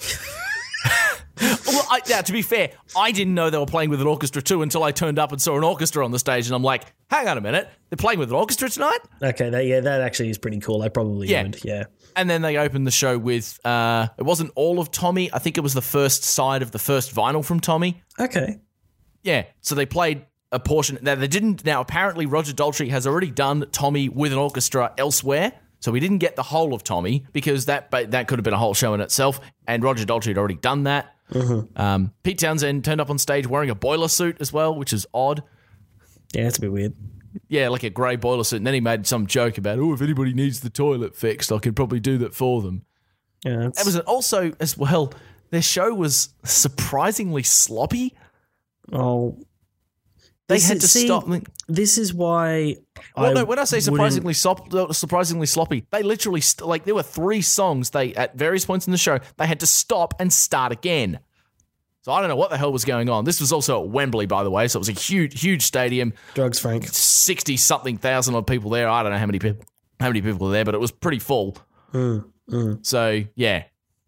Well, I, now, to be fair, I didn't know they were playing with an orchestra too until I turned up and saw an orchestra on the stage, and I'm like, hang on a minute, they're playing with an orchestra tonight? Okay, that, yeah, that actually is pretty cool. I probably Yeah. would. Yeah. And then they opened the show with, uh, it wasn't all of Tommy, I think it was the first side of the first vinyl from Tommy. Okay. Yeah, so they played a portion. Now, they didn't, now apparently Roger Daltrey has already done Tommy with an orchestra elsewhere, so we didn't get the whole of Tommy because that that could have been a whole show in itself, and Roger Daltrey had already done that. Mm-hmm. Um, Pete Townsend turned up on stage wearing a boiler suit as well, which is odd. Yeah, it's a bit weird. Yeah, like a grey boiler suit, and then he made some joke about, oh, if anybody needs the toilet fixed, I could probably do that for them. Yeah, It was also, as well, their show was surprisingly sloppy. oh, They This had is- to see, stop. this is why. Well, I no, when I say wouldn't- surprisingly sop- surprisingly sloppy, they literally st- like there were three songs they at various points in the show they had to stop and start again. So I don't know what the hell was going on. This was also at Wembley, by the way, so it was a huge, huge stadium, drugs, Frank. sixty something thousand odd people there. I don't know how many people, how many people were there, but it was pretty full. Mm, So yeah,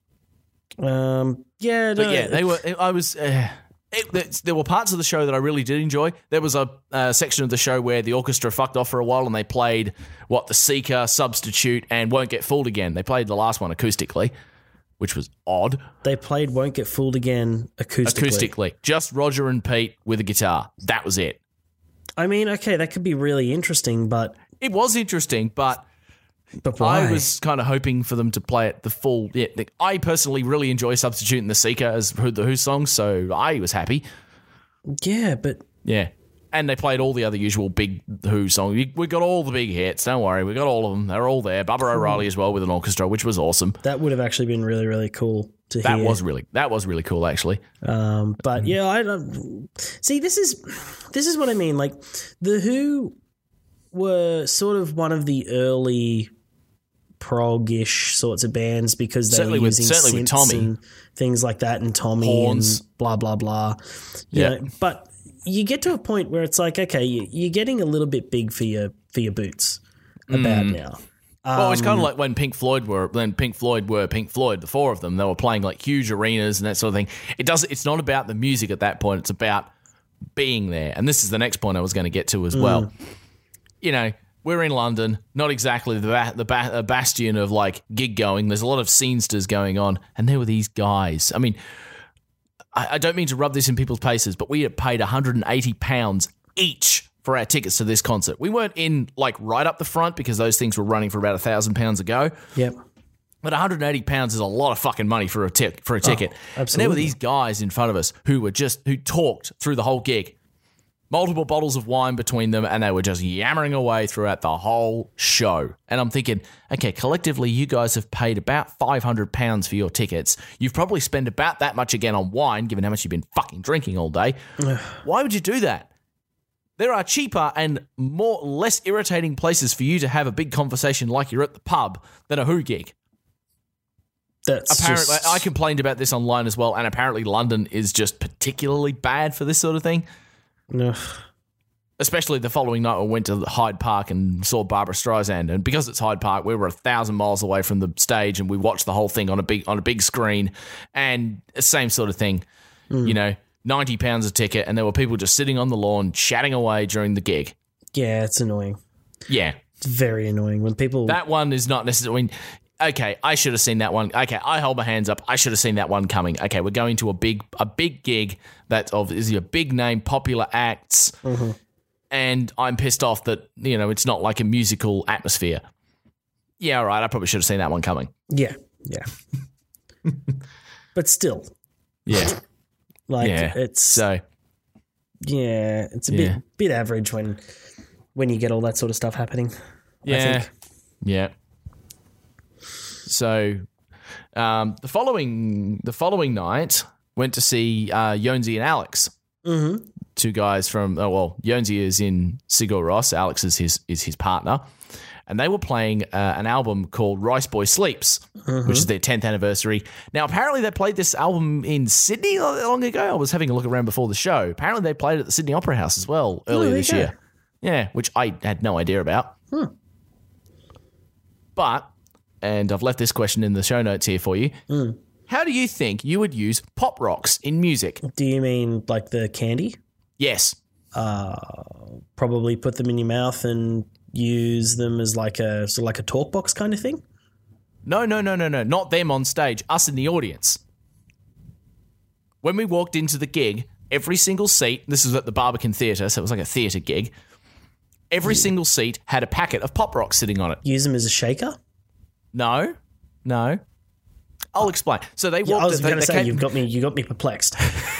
Um, yeah, no, but yeah, they were. I was. Uh, It, it's- there were parts of the show that I really did enjoy. There was a uh, section of the show where the orchestra fucked off for a while and they played, what, The Seeker, Substitute, and Won't Get Fooled Again. They played the last one acoustically, which was odd. they played "Won't Get Fooled Again" acoustically. Acoustically. Just Roger and Pete with a guitar. That was it. I mean, okay, that could be really interesting, but It was interesting, but but why? I was kind of hoping for them to play it the full. Yeah, the- I personally really enjoy Substitute and The Seeker as Who- the Who songs, so I was happy. yeah, but Yeah. And they played all the other usual big Who songs. We, we got all the big hits. Don't worry. We got all of them. They're all there. Bubba O'Reilly as well with an orchestra, which was awesome. that would have actually been really, really cool to That hear. was really that was really cool, actually. Um, but yeah, I don't see. This is this is what I mean. Like the Who were sort of one of the early prog-ish sorts of bands because they Certainly were with- using certainly with synths Tommy. and things like that, and Tommy Horns. and blah blah blah. You Yeah. know, but you get to a point where it's like, okay, you- you're getting a little bit big for your for your boots about now. Well, it's Um, kind of like when Pink Floyd were when Pink Floyd were Pink Floyd. The four of them, they were playing like huge arenas and that sort of thing. It does. It's not about the music at that point. It's about being there. And this is the next point I was going to get to as well. You know, we're in London, not exactly the ba- the, ba- the bastion of like gig going. There's a lot of scenesters going on, and there were these guys. I mean, I, I don't mean to rub this in people's faces, but we had paid one hundred eighty pounds each for our tickets to this concert. We weren't in like right up the front because those things were running for about a thousand pounds a go. Yep. But one hundred eighty pounds is a lot of fucking money for a tic- for a ticket. Oh, absolutely. And there were these guys in front of us who were just who talked through the whole gig. Multiple bottles of wine between them, and they were just yammering away throughout the whole show. And I'm thinking, okay, collectively, you guys have paid about five hundred pounds for your tickets. You've probably spent about that much again on wine, given how much you've been fucking drinking all day. Why would you do that? There are cheaper and more less irritating places for you to have a big conversation like you're at the pub than a Who gig. That's apparently, just... I complained about this online as well, and apparently London is just particularly bad for this sort of thing. No. Especially the following night, we went to Hyde Park and saw Barbara Streisand, and because it's Hyde Park, we were a thousand miles away from the stage, and we watched the whole thing on a big on a big screen, and same sort of thing, mm. you know, ninety pounds a ticket, and there were people just sitting on the lawn chatting away during the gig. Yeah, it's annoying. Yeah, it's very annoying when people. That one is not necessarily. I mean, okay, I should have seen that one. Okay, I hold my hands up. I should have seen that one coming. Okay, we're going to a big a big gig that's obviously a big name, popular acts, mm-hmm. and I'm pissed off that, you know, it's not like a musical atmosphere. Yeah, all right, I probably should have seen that one coming. Yeah, yeah. But still. Yeah. Like, yeah. it's... So. Yeah, it's a yeah. bit bit average when when you get all that sort of stuff happening. Yeah. I think. Yeah. So, um, the following the following night, went to see uh, Jonesy and Alex, mm-hmm. two guys from. Oh well, Jonesy is in Sigur Rós. Alex is his is his partner, and they were playing uh, an album called Rice Boy Sleeps, mm-hmm. which is their tenth anniversary. Now, apparently, they played this album in Sydney not that long ago. I was having a look around before the show. Apparently, they played it at the Sydney Opera House as well earlier oh, this okay. year. Yeah, which I had no idea about. Hmm. But. And I've left this question in the show notes here for you. Mm. How do you think you would use pop rocks in music? Do you mean like the candy? Yes. Uh, probably put them in your mouth and use them as like a sort of like a talk box kind of thing? No, no, no, no, no. Not them on stage. Us in the audience. When we walked into the gig, every single seat, this was at the Barbican Theatre, so it was like a theatre gig, every mm. single seat had a packet of pop rocks sitting on it. Use them as a shaker? No, no. I'll explain. So they walked. Yeah, I was going to say came, you've got me. You got me perplexed.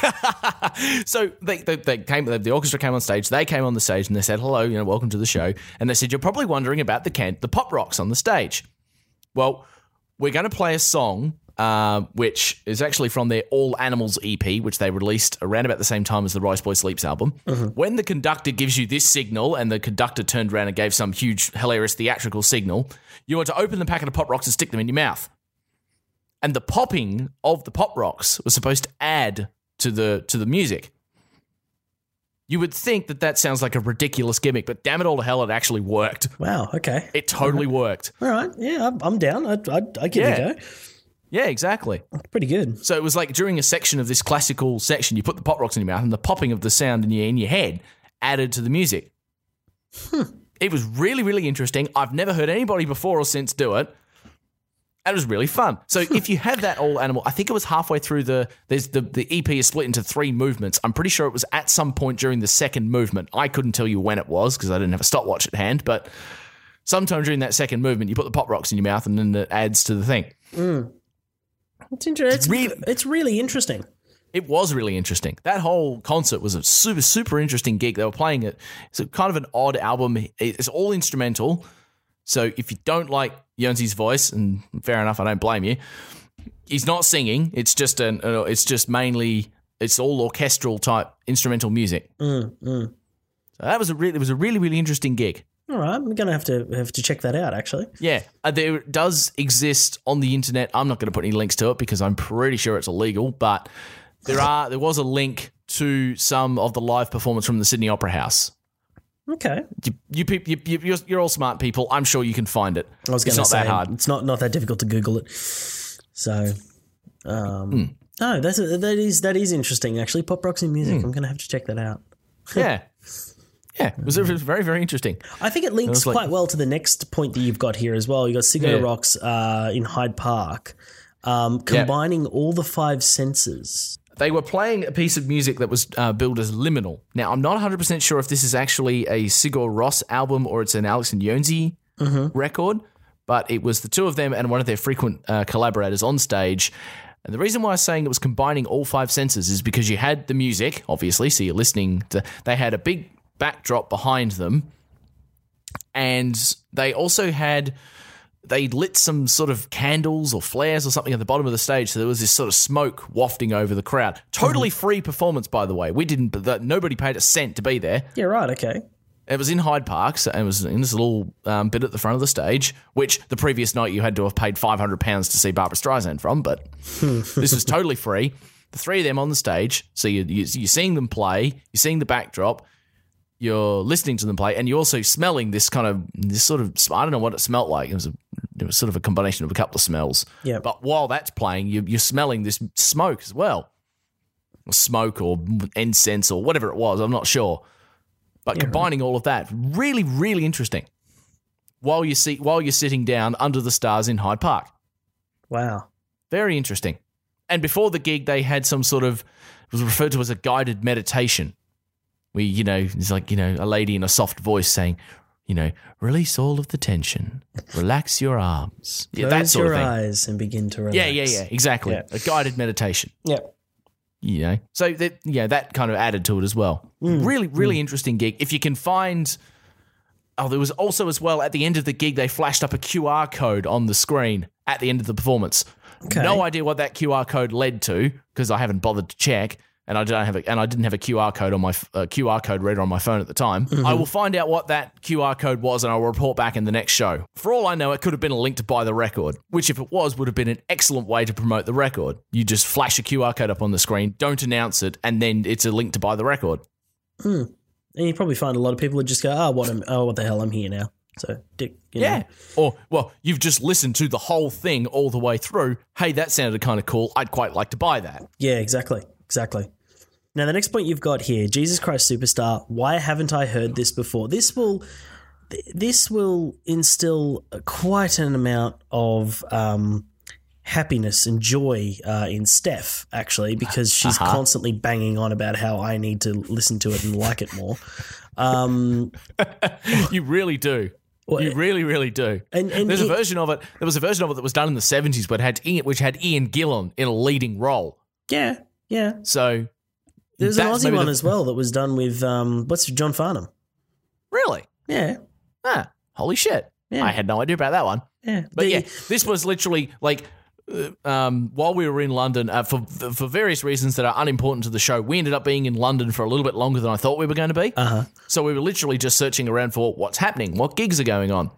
So they, they they came. The orchestra came on stage. They came on the stage and they said, "Hello, you know, welcome to the show." And they said, "You're probably wondering about the can the pop rocks on the stage." Well, we're going to play a song, uh, which is actually from their All Animals E P, which they released around about the same time as the Rice Boy Sleeps album. Mm-hmm. When the conductor gives you this signal, and the conductor turned around and gave some huge, hilarious theatrical signal, you want to open the packet of pop rocks and stick them in your mouth. And the popping of the pop rocks was supposed to add to the to the music. You would think that that sounds like a ridiculous gimmick, but damn it all to hell, it actually worked. Wow, okay. It totally worked. All right, yeah, I'm, I'm down. I I, I give yeah. it a go. Yeah, exactly. Pretty good. So it was like during a section of this classical section, you put the pop rocks in your mouth and the popping of the sound in your, in your head added to the music. Hmm. It was really, really interesting. I've never heard anybody before or since do it. And it was really fun. So if you have that All Animal, I think it was halfway through the, there's the, the E P is split into three movements. I'm pretty sure it was at some point during the second movement. I couldn't tell you when it was because I didn't have a stopwatch at hand, but sometime during that second movement, you put the pop rocks in your mouth and then it adds to the thing. Mm. It's interesting. It's really, it's really interesting. It was really interesting. That whole concert was a super, super interesting gig. They were playing it. It's a kind of an odd album. It's all instrumental. So if you don't like Jonesy's voice, and fair enough, I don't blame you, he's not singing. It's just an. It's just mainly. It's all orchestral type instrumental music. Mm, mm. So that was a really. It was a really, really interesting gig. All right, I'm gonna have to have to check that out. Actually, yeah, uh, there does exist on the internet. I'm not going to put any links to it because I'm pretty sure it's illegal. But there are. There was a link to some of the live performance from the Sydney Opera House. Okay, you you, you, you you're, you're all smart people. I'm sure you can find it. I was going to not say that hard. It's not not that difficult to Google it. So, um, mm. no, that's a, that is that is interesting. Actually, pop rocks in music. Mm. I'm going to have to check that out. Yeah. Yeah, it was, it was very, very interesting. I think it links it like, quite well to the next point that you've got here as well. You got Cigar Yeah. Rocks uh, in Hyde Park, um, combining all the five senses. They were playing a piece of music that was uh, billed as liminal. Now, I'm not one hundred percent sure if this is actually a Sigur Rós album or it's an Alex and Jonesy Mm-hmm. record, but it was the two of them and one of their frequent uh, collaborators on stage. And the reason why I was saying it was combining all five senses is because you had the music, obviously, so you're listening to, they had a big backdrop behind them, and they also had, they lit some sort of candles or flares or something at the bottom of the stage, so there was this sort of smoke wafting over the crowd. Totally Mm-hmm. free free performance, by the way. We didn't, but nobody paid a cent to be there. Yeah, right, okay. It was in Hyde Park, so it was in this little um, bit at the front of the stage, which the previous night you had to have paid five hundred pounds to see Barbara Streisand from, but this was totally free. The three of them on the stage, so you, you, you're seeing them play, you're seeing the backdrop, you're listening to them play, and you're also smelling this kind of, this sort of, I don't know what it smelled like. It was, a, it was sort of a combination of a couple of smells. Yeah. But while that's playing, you, you're smelling this smoke as well. Or smoke or incense or whatever it was, I'm not sure. But Yeah, combining all of that, really, really interesting. While you see, while you're sitting down under the stars in Hyde Park, Wow. very interesting. And before the gig, they had some sort of, it was referred to as a guided meditation. We, you know, it's like, you know, a lady in a soft voice saying, you know, release all of the tension, relax your arms, yeah, that Close sort your of thing. eyes and begin to relax. Yeah, yeah, yeah, exactly. Yeah. A guided meditation. Yeah. You know, so that, yeah, that kind of added to it as well. Mm. Really, really interesting gig. If you can find, oh, there was also as well at the end of the gig they flashed up a Q R code on the screen at the end of the performance. Okay. No idea what that Q R code led to because I haven't bothered to check, and I don't have a, and I didn't have a Q R code on my uh, Q R code reader on my phone at the time. Mm-hmm. I will find out what that Q R code was, and I'll report back in the next show. For all I know, it could have been a link to buy the record, which if it was, would have been an excellent way to promote the record. You just flash a Q R code up on the screen, don't announce it, and then it's a link to buy the record. And you probably find a lot of people would just go, oh, what, am, oh, what the hell, I'm here now. So, dick. You Yeah. know. Or, well, you've just listened to the whole thing all the way through. Hey, that sounded kind of cool. I'd quite like to buy that. Yeah, exactly. Exactly. Now, the next point you've got here, Jesus Christ Superstar. Why haven't I heard this before? This will, th- this will instill quite an amount of um, happiness and joy uh, in Steph, actually, because she's Uh-huh. constantly banging on about how I need to listen to it and like it more. Um, You really do. Well, you really, really do. and- and There's a it- version of it. There was a version of it that was done in the seventies, but had Ian, which had Ian Gillan in a leading role. yeah, yeah. So There's an that's Aussie maybe one the- as well that was done with um, what's John Farnham. Really, Yeah, ah, holy shit! Yeah. I had no idea about that one. yeah. But The- yeah, this was literally like. uh, Um, while we were in London, uh, for for various reasons that are unimportant to the show, we ended up being in London for a little bit longer than I thought we were going to be. Uh-huh. So we were literally just searching around for what's happening, what gigs are going on.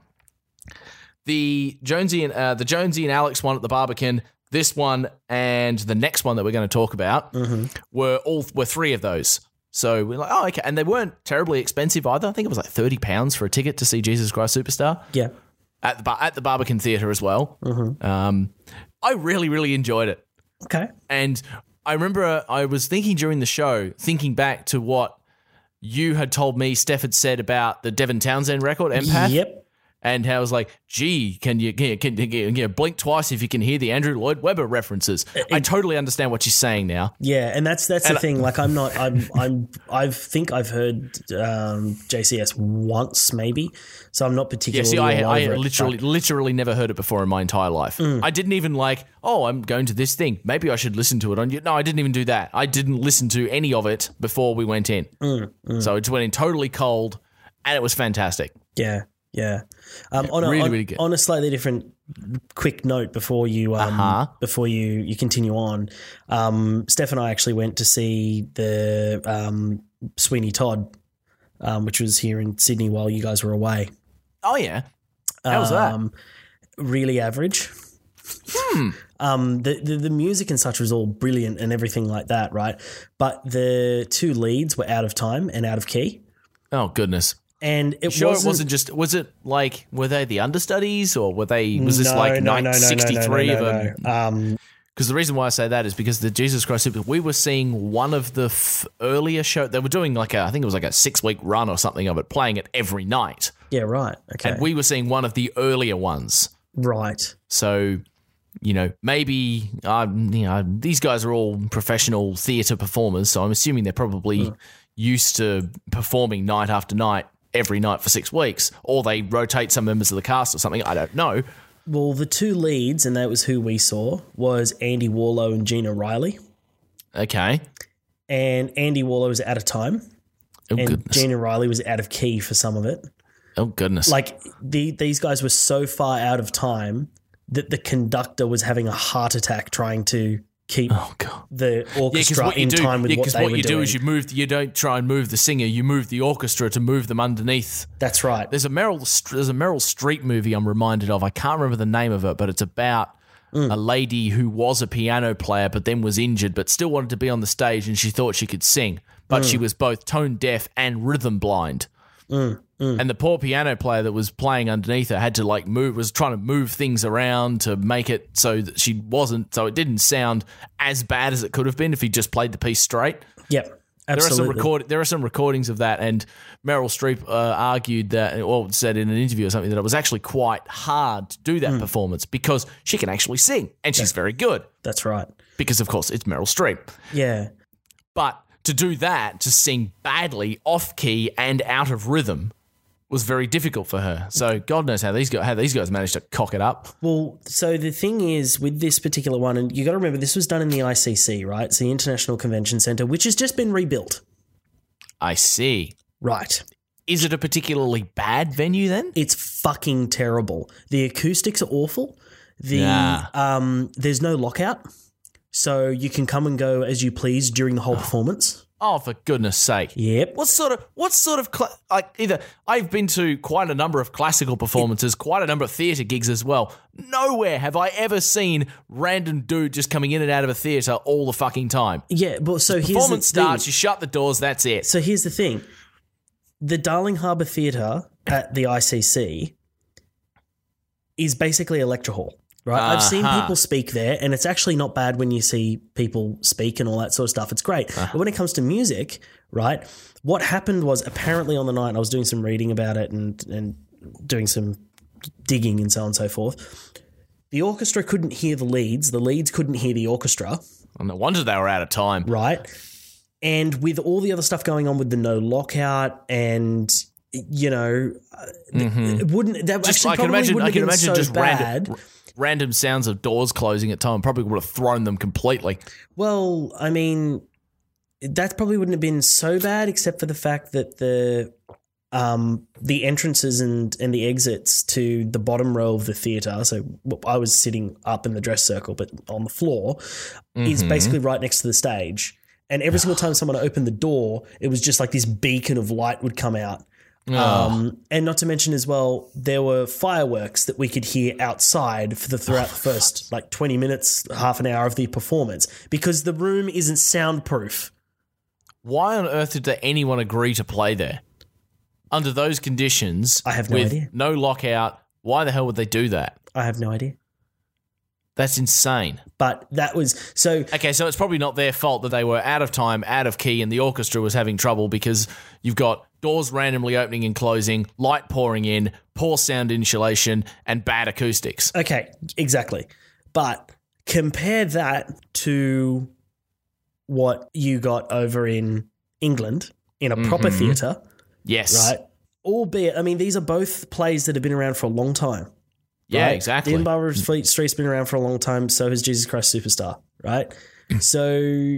The Jonesy and uh, the Jonesy and Alex one at the Barbican, this one and the next one that we're going to talk about were all were three of those. So we're like, oh, okay, and they weren't terribly expensive either. I think it was like thirty pounds for a ticket to see Jesus Christ Superstar yeah. at the Bar- at the Barbican Theatre as well. Um, I really, really enjoyed it. Okay. And I remember uh, I was thinking during the show, thinking back to what you had told me Steph had said about the Devin Townsend record, Empath. Yep. And how I was like, gee, can you, can you, can you, can you blink twice if you can hear the Andrew Lloyd Webber references? I totally understand what she's saying now. Yeah, and that's that's And the I- thing. Like, I'm not. I'm. I'm. I think I've heard um, J C S once, maybe. So I'm not Yeah, particularly. see, I, all I over it, literally, but- literally never heard it before in my entire life. I didn't even like, oh, I'm going to this thing. Maybe I should listen to it on you. No, I didn't even do that. I didn't listen to any of it before we went in. So it just went in totally cold, and it was fantastic. Yeah, yeah. Um, on, a, really, on, really good. on a slightly different, quick note before you um, Uh-huh. before you you continue on, um, Steph and I actually went to see the um, Sweeney Todd, um, which was here in Sydney while you guys were away. Oh, yeah. How was that? Um, really average. Hmm. Um, the, the the music and such was all brilliant and everything like that, right? But the two leads were out of time and out of key, Oh, goodness. and it Sure, wasn't. it wasn't just. Was it like? Were they the understudies, or were they? Was this no, like no, night no, no, no, sixty-three no, no, of a? no. Um, Because the reason why I say that is because the Jesus Christ Super, we were seeing one of the f- earlier show. They were doing like a, I think it was like a six week run or something of it, playing it every night. Yeah, right. Okay. And we were seeing one of the earlier ones. Right. So, you know, maybe uh, you know these guys are all professional theatre performers, so I'm assuming they're probably mm. used to performing night after night every night for six weeks, or they rotate some members of the cast or something. I don't know. Well, the two leads, and that was who we saw, was Andy Warlow and Gina Riley. Okay. And Andy Warlow was out of time. Oh, and goodness. Gina Riley was out of key for some of it. Oh, goodness. Like, the, these guys were so far out of time that the conductor was having a heart attack trying to keep oh, God. the orchestra yeah, in do, time with yeah, what they what were you doing. do is you move. You don't try and move the singer. You move the orchestra to move them underneath. That's right. There's a Meryl. There's a Meryl Streep movie I'm reminded of. I can't remember the name of it, but it's about mm. a lady who was a piano player but then was injured, but still wanted to be on the stage, and she thought she could sing, but mm. she was both tone deaf and rhythm blind. Mm. Mm. And the poor piano player that was playing underneath her had to like move, was trying to move things around to make it so that she wasn't, so it didn't sound as bad as it could have been if he just played the piece straight. Yep, absolutely. There are some record, there are some recordings of that, and Meryl Streep uh, argued that, or said in an interview or something, that it was actually quite hard to do that mm. performance because she can actually sing and she's yeah. very good. That's right. Because of course it's Meryl Streep. Yeah, but to do that, to sing badly, off key, and out of rhythm, was very difficult for her. So God knows how these guys, how these guys managed to cock it up. Well, so the thing is with this particular one, and you got to remember this was done in the I C C, right? It's the International Convention Centre, which has just been rebuilt. I see. Right. Is it a particularly bad venue then? It's fucking terrible. The acoustics are awful. The Yeah. um, there's no lockout, so you can come and go as you please during the whole performance. Oh, for goodness sake. Yep. What sort of, what sort of, cl- like either, I've been to quite a number of classical performances, quite a number of theatre gigs as well. Nowhere have I ever seen random dude just coming in and out of a theatre all the fucking time. Yeah, but so here's the Performance starts, thing. you shut the doors, that's it. So here's the thing. The Darling Harbour Theatre at the I C C is basically a lecture hall. Right, uh-huh. I've seen people speak there, and it's actually not bad when you see people speak and all that sort of stuff. It's great. Uh-huh. But when it comes to music, right, what happened was apparently on the night, I was doing some reading about it and, and doing some digging and so on and so forth, the orchestra couldn't hear the leads. The leads couldn't hear the orchestra. Well, no wonder they were out of time. Right. And with all the other stuff going on with the no lockout and... You know, mm-hmm. it wouldn't that just, actually I can probably imagine. wouldn't I can have been imagine so just bad. random, random sounds of doors closing at time probably would have thrown them completely. Well, I mean, that probably wouldn't have been so bad, except for the fact that the um, the entrances and and the exits to the bottom row of the theatre. So I was sitting up in the dress circle, but on the floor mm-hmm. is basically right next to the stage. And every single time someone opened the door, it was just like this beacon of light would come out. Oh. Um, and not to mention as well, there were fireworks that we could hear outside for the throughout the first like twenty minutes, half an hour of the performance because the room isn't soundproof. Why on earth did anyone agree to play there under those conditions? I have no with idea. No lockout. Why the hell would they do that? I have no idea. That's insane. But that was so. Okay, so it's probably not their fault that they were out of time, out of key, and the orchestra was having trouble because you've got doors randomly opening and closing, light pouring in, poor sound insulation, and bad acoustics. Okay, exactly. But compare that to what you got over in England in a proper mm-hmm. theatre. Yes. Right? Albeit, I mean, these are both plays that have been around for a long time. Yeah, right? exactly. The Barbara Fleet Street's been around for a long time, so has Jesus Christ Superstar, right? So,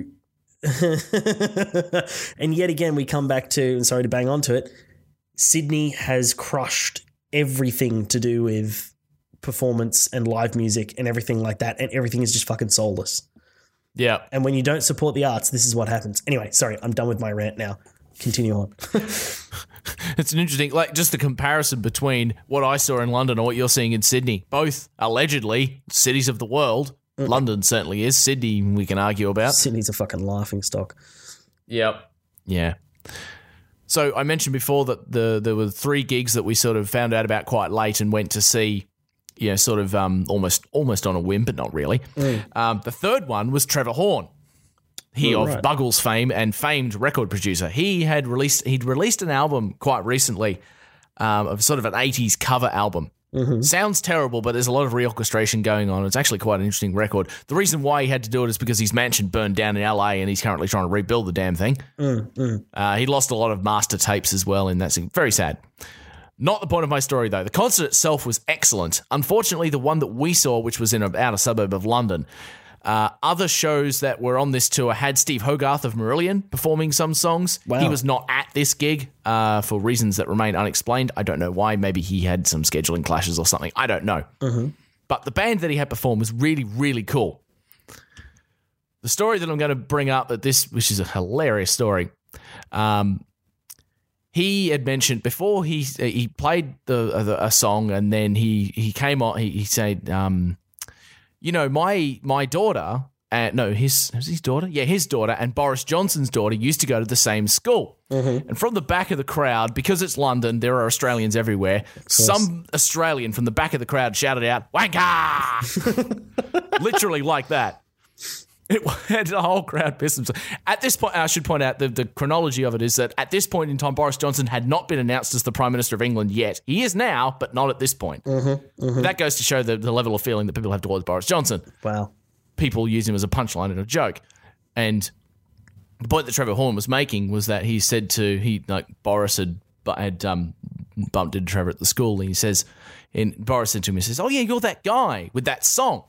and yet again, we come back to, and sorry to bang onto it, Sydney has crushed everything to do with performance and live music and everything like that, and everything is just fucking soulless. Yeah. And when you don't support the arts, this is what happens. Anyway, sorry, I'm done with my rant now. Continue on. It's an interesting, like, just the comparison between what I saw in London and what you're seeing in Sydney. Both allegedly cities of the world. Mm. London certainly is. Sydney, we can argue about. Sydney's a fucking laughing stock. Yep. Yeah. So I mentioned before that the there were three gigs that we sort of found out about quite late and went to see you know, sort of um, almost almost on a whim, but not really. Mm. Um, the third one was Trevor Horn. He oh, of right. Buggles fame and famed record producer. He had released he'd released an album quite recently, um, of sort of an eighties cover album. Mm-hmm. Sounds terrible, but there's a lot of reorchestration going on. It's actually quite an interesting record. The reason why he had to do it is because his mansion burned down in L A and he's currently trying to rebuild the damn thing. Mm, mm. Uh, he lost a lot of master tapes as well, and that's very sad. Not the point of my story, though. The concert itself was excellent. Unfortunately, the one that we saw, which was in an outer suburb of London, uh, other shows that were on this tour had Steve Hogarth of Marillion performing some songs. Wow. He was not at this gig uh, for reasons that remain unexplained. I don't know why. Maybe he had some scheduling clashes or something. I don't know. Mm-hmm. But the band that he had perform was really, really cool. The story that I'm going to bring up at this, which is a hilarious story, um, he had mentioned before he he played the, the a song and then he he came on. He, he said, um, you know, my my daughter, uh, no, his was his daughter, yeah, his daughter and Boris Johnson's daughter used to go to the same school. Mm-hmm. And from the back of the crowd, because it's London, there are Australians everywhere. Some Australian from the back of the crowd shouted out, "Wanker!" Literally like that. It had the whole crowd pissed themselves. At this point, I should point out the, the chronology of it is that at this point in time, Boris Johnson had not been announced as the Prime Minister of England yet. He is now, but not at this point. Mm-hmm, mm-hmm. That goes to show the, the level of feeling that people have towards Boris Johnson. Wow. People use him as a punchline and a joke. And the point that Trevor Horn was making was that he said to, he like Boris had, had um, bumped into Trevor at the school, and he says, and Boris said to him, he says, "Oh yeah, you're that guy with that song."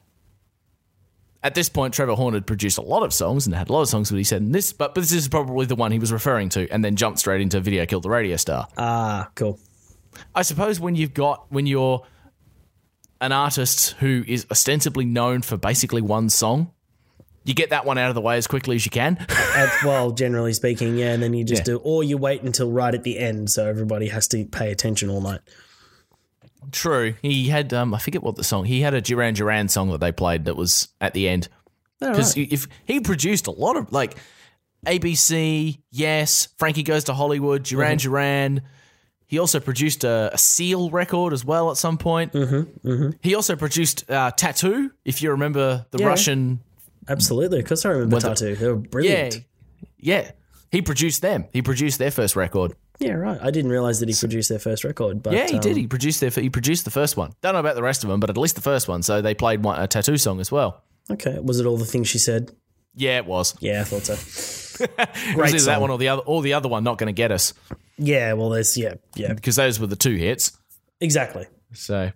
At this point, Trevor Horn had produced a lot of songs and had a lot of songs that he said in this, but, but this is probably the one he was referring to, and then jumped straight into Video Killed the Radio Star. Ah, cool. I suppose when you've got, when you're an artist who is ostensibly known for basically one song, you get that one out of the way as quickly as you can. uh, well, generally speaking, yeah, and then you just yeah. do, or you wait until right at the end so everybody has to pay attention all night. True. He had, um, I forget what the song, he had a Duran Duran song that they played that was at the end. Because right. if he produced a lot of, like, A B C, Yes, Frankie Goes to Hollywood, Duran mm-hmm. Duran. He also produced a, a Seal record as well at some point. Mm-hmm. Mm-hmm. He also produced uh, Tattoo, if you remember the yeah. Russian. Absolutely, because I remember Tattoo. They were brilliant. Yeah, yeah. He produced them. He produced their first record. Yeah, right. I didn't realize that he produced their first record. But yeah, he um, did. He produced their. He produced the first one. Don't know about the rest of them, but at least the first one. So they played one, a Tattoo song as well. Okay, was it All the Things She Said? Yeah, it was. Yeah, I thought so. Great it was either that one or the other, or the other one. Not going to get us. Yeah, well, there's yeah, yeah, because those were the two hits. Exactly. So,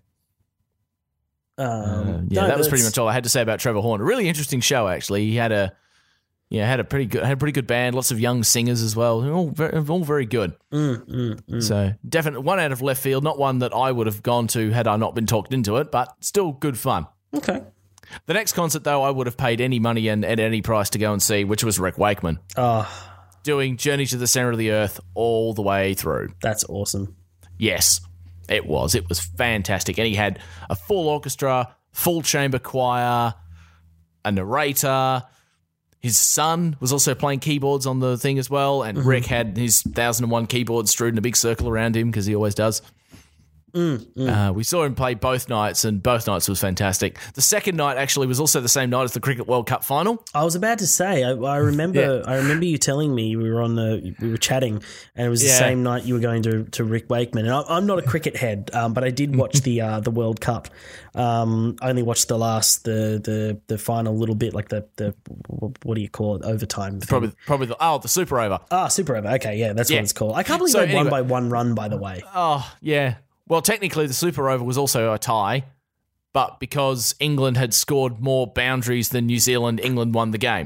um, uh, yeah, no, that was pretty much all I had to say about Trevor Horn. A really interesting show, actually. He had a. Yeah, had a pretty good, had a pretty good band. Lots of young singers as well. All very, all very good. Mm, mm, mm. So definitely one out of left field. Not one that I would have gone to had I not been talked into it, but still good fun. Okay. The next concert, though, I would have paid any money and at any price to go and see, which was Rick Wakeman. Oh. Doing Journey to the Center of the Earth all the way through. That's awesome. Yes, it was. It was fantastic. And he had a full orchestra, full chamber choir, a narrator. His son was also playing keyboards on the thing as well, and mm-hmm. Rick had his one thousand one keyboards strewed in a big circle around him because he always does. Mm, mm. Uh, we saw him play both nights, and both nights was fantastic. The second night actually was also the same night as the Cricket World Cup final. I was about to say, I, I remember, yeah. I remember you telling me we were on the, we were chatting, and it was the yeah. same night you were going to, to Rick Wakeman. And I, I'm not a cricket head, um, but I did watch the uh, the World Cup. Um, I only watched the last, the the the final little bit, like the the what do you call it, overtime? Thing. Probably probably the oh the Super Over. Ah, Super Over. Okay, yeah, that's yeah. what it's called. I can't believe so they anyway, won by one run. By the way. Oh yeah. Well, technically, the Super Over was also a tie, but because England had scored more boundaries than New Zealand, England won the game.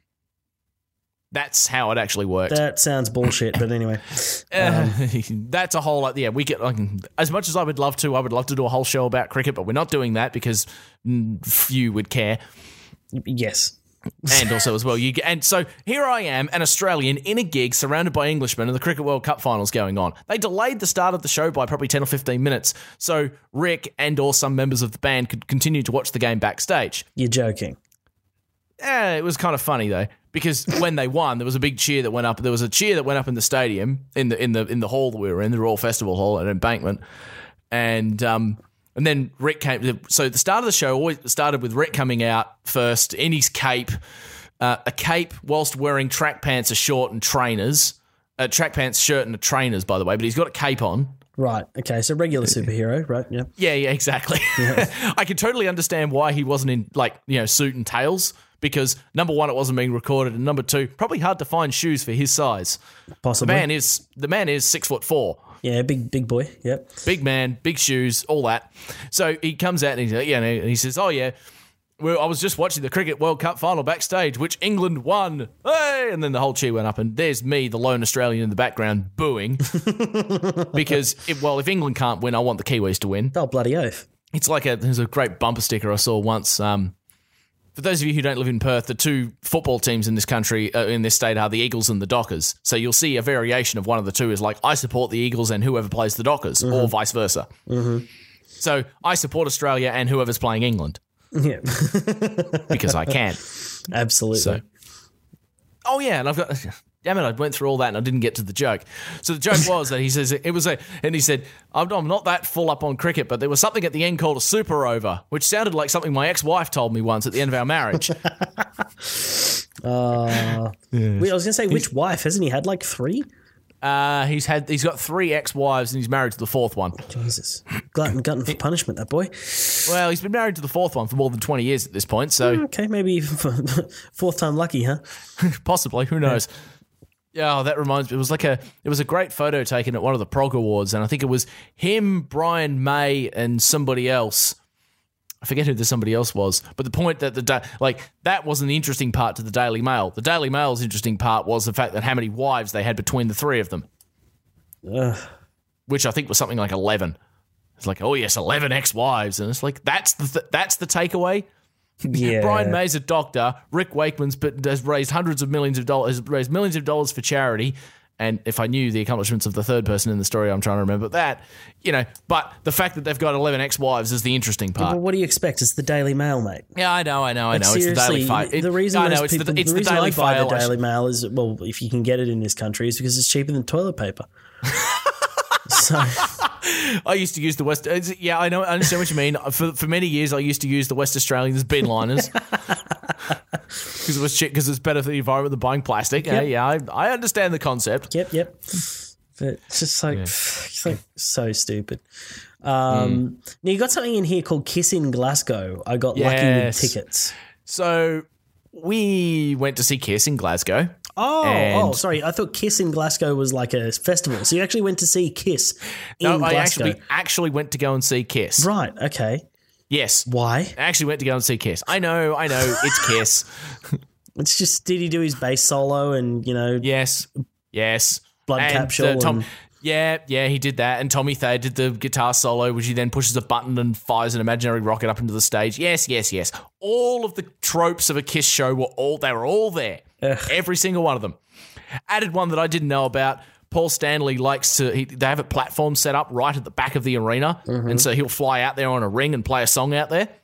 That's how it actually worked. That sounds bullshit, but anyway. Um. That's a whole lot. Yeah, we get like, as much as I would love to, I would love to do a whole show about cricket, but we're not doing that because few would care. Yes. And also as well, you get, and so here I am, an Australian in a gig surrounded by Englishmen and the Cricket World Cup finals going on. They delayed the start of the show by probably ten or fifteen minutes, so Rick and or some members of the band could continue to watch the game backstage. You're joking. Eh, it was kind of funny though, because when they won, there was a big cheer that went up. There was a cheer that went up in the stadium, in the in the in the hall that we were in, the Royal Festival Hall at Embankment, and um, And then Rick came. So the start of the show always started with Rick coming out first in his cape, uh, a cape whilst wearing track pants, a short, and trainers. A track pants, shirt, and a trainers, by the way, but he's got a cape on. Right. Okay. So regular superhero, right? Yeah. Yeah. Yeah. Exactly. Yeah. I can totally understand why he wasn't in like you know suit and tails because number one, it wasn't being recorded, and number two, probably hard to find shoes for his size. Possibly. The man is the man is six foot four. Yeah. Big big boy. Yep. Big man, big shoes, all that. So he comes out and he's like, yeah, and he says, "Oh yeah." Well, I was just watching the Cricket World Cup final backstage, which England won. Hey! And then the whole cheer went up, and there's me, the lone Australian in the background, booing. Because, if, well, if England can't win, I want the Kiwis to win. Oh, bloody oath. It's like a, there's a great bumper sticker I saw once. Um, for those of you who don't live in Perth, the two football teams in this country, uh, in this state, are the Eagles and the Dockers. So you'll see a variation of one of the two is like, I support the Eagles and whoever plays the Dockers, mm-hmm. or vice versa. Mm-hmm. So I support Australia and whoever's playing England. Yeah. Because I can. Absolutely. So, oh, yeah. And I've got, damn it, I went through all that and I didn't get to the joke. So the joke was that he says, it was a, and he said, I'm not that full up on cricket, but there was something at the end called a super over, which sounded like something my ex-wife told me once at the end of our marriage. uh, yeah. I was going to say, which wife? Hasn't he had like three? Uh, he's had he's got three ex-wives and he's married to the fourth one. Jesus, glutton, glutton for punishment, that boy. Well, he's been married to the fourth one for more than twenty years at this point. So okay, maybe fourth time lucky, huh? Possibly. Who knows? Yeah, oh, that reminds me. It was like a it was a great photo taken at one of the Prog Awards, and I think it was him, Brian May, and somebody else. I forget who the somebody else was, but the point that the da- like that wasn't the interesting part to the Daily Mail. The Daily Mail's interesting part was the fact that how many wives they had between the three of them, Ugh. which I think was something like eleven. It's like, oh yes, eleven ex-wives, and it's like that's the th- that's the takeaway. Yeah. Brian May's a doctor. Rick Wakeman's but has raised hundreds of millions of dollars, has raised millions of dollars for charity. And if I knew the accomplishments of the third person in the story, I'm trying to remember that, you know, but the fact that they've got eleven ex-wives is the interesting part. Yeah, but what do you expect? It's the Daily Mail, mate. Yeah, I know, I know, I like, know. Seriously, it's the Daily Fail. It, the reason, I know, most it's people, the, it's the, the reason Daily I buy Fail. the Daily Mail is, well, if you can get it in this country, is because it's cheaper than toilet paper. So I used to use the West. Yeah, I know. I understand what you mean. For for many years, I used to use the West Australians bin liners because it was cheap. Because it's better for the environment than buying plastic. Yep. Yeah, yeah. I, I understand the concept. Yep, yep. But it's just like, yeah. It's like so stupid. Um, mm. Now you got something in here called Kiss in Glasgow. I got yes. lucky with tickets. So we went to see Kiss in Glasgow. Oh, oh, sorry. I thought Kiss in Glasgow was like a festival. So you actually went to see Kiss in no, Glasgow. I actually actually went to go and see Kiss. Right. Okay. Yes. Why? I actually went to go and see Kiss. I know. I know. It's Kiss. It's just, did he do his bass solo and, you know? Yes. Yes. Blood and capsule. Tom, and- yeah, yeah, he did that. And Tommy Thayer did the guitar solo, which he then pushes a button and fires an imaginary rocket up into the stage. Yes, yes, yes. All of the tropes of a Kiss show were all, they were all there. Ugh. Every single one of them. Added one that I didn't know about. Paul Stanley likes to, he, they have a platform set up right at the back of the arena. Mm-hmm. And so he'll fly out there on a ring and play a song out there.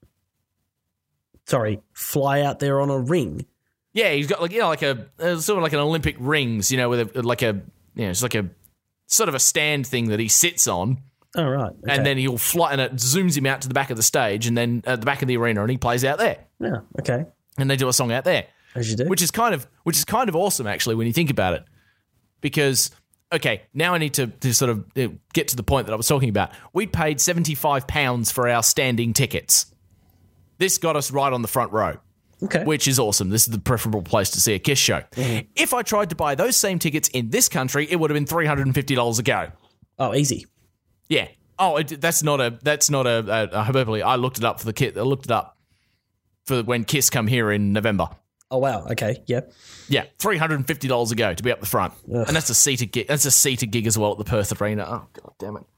Sorry, fly out there on a ring? Yeah, he's got like, you know, like a, uh, sort of like an Olympic rings, you know, with a, like a, you know, it's like a, sort of a stand thing that he sits on. Oh, right. Okay. And then he'll fly, and it zooms him out to the back of the stage and then at the back of the arena, and he plays out there. Yeah, okay. And they do a song out there. As you do. Which is kind of, which is kind of awesome, actually, when you think about it. Because, okay, now I need to, to sort of get to the point that I was talking about. We paid seventy-five pounds for our standing tickets. This got us right on the front row. Okay. Which is awesome. This is the preferable place to see a Kiss show. Mm-hmm. If I tried to buy those same tickets in this country, it would have been three hundred fifty dollars a go. Oh, easy. Yeah. Oh, it, that's not a that's not a, a, a hyperbole. I looked it up for the kit. I looked it up for when Kiss come here in November. Oh wow. Okay. Yep. Yeah, three hundred and fifty dollars a go to be up the front, Ugh. and that's a seated gig. That's a seated gig as well at the Perth Arena. Oh god damn it!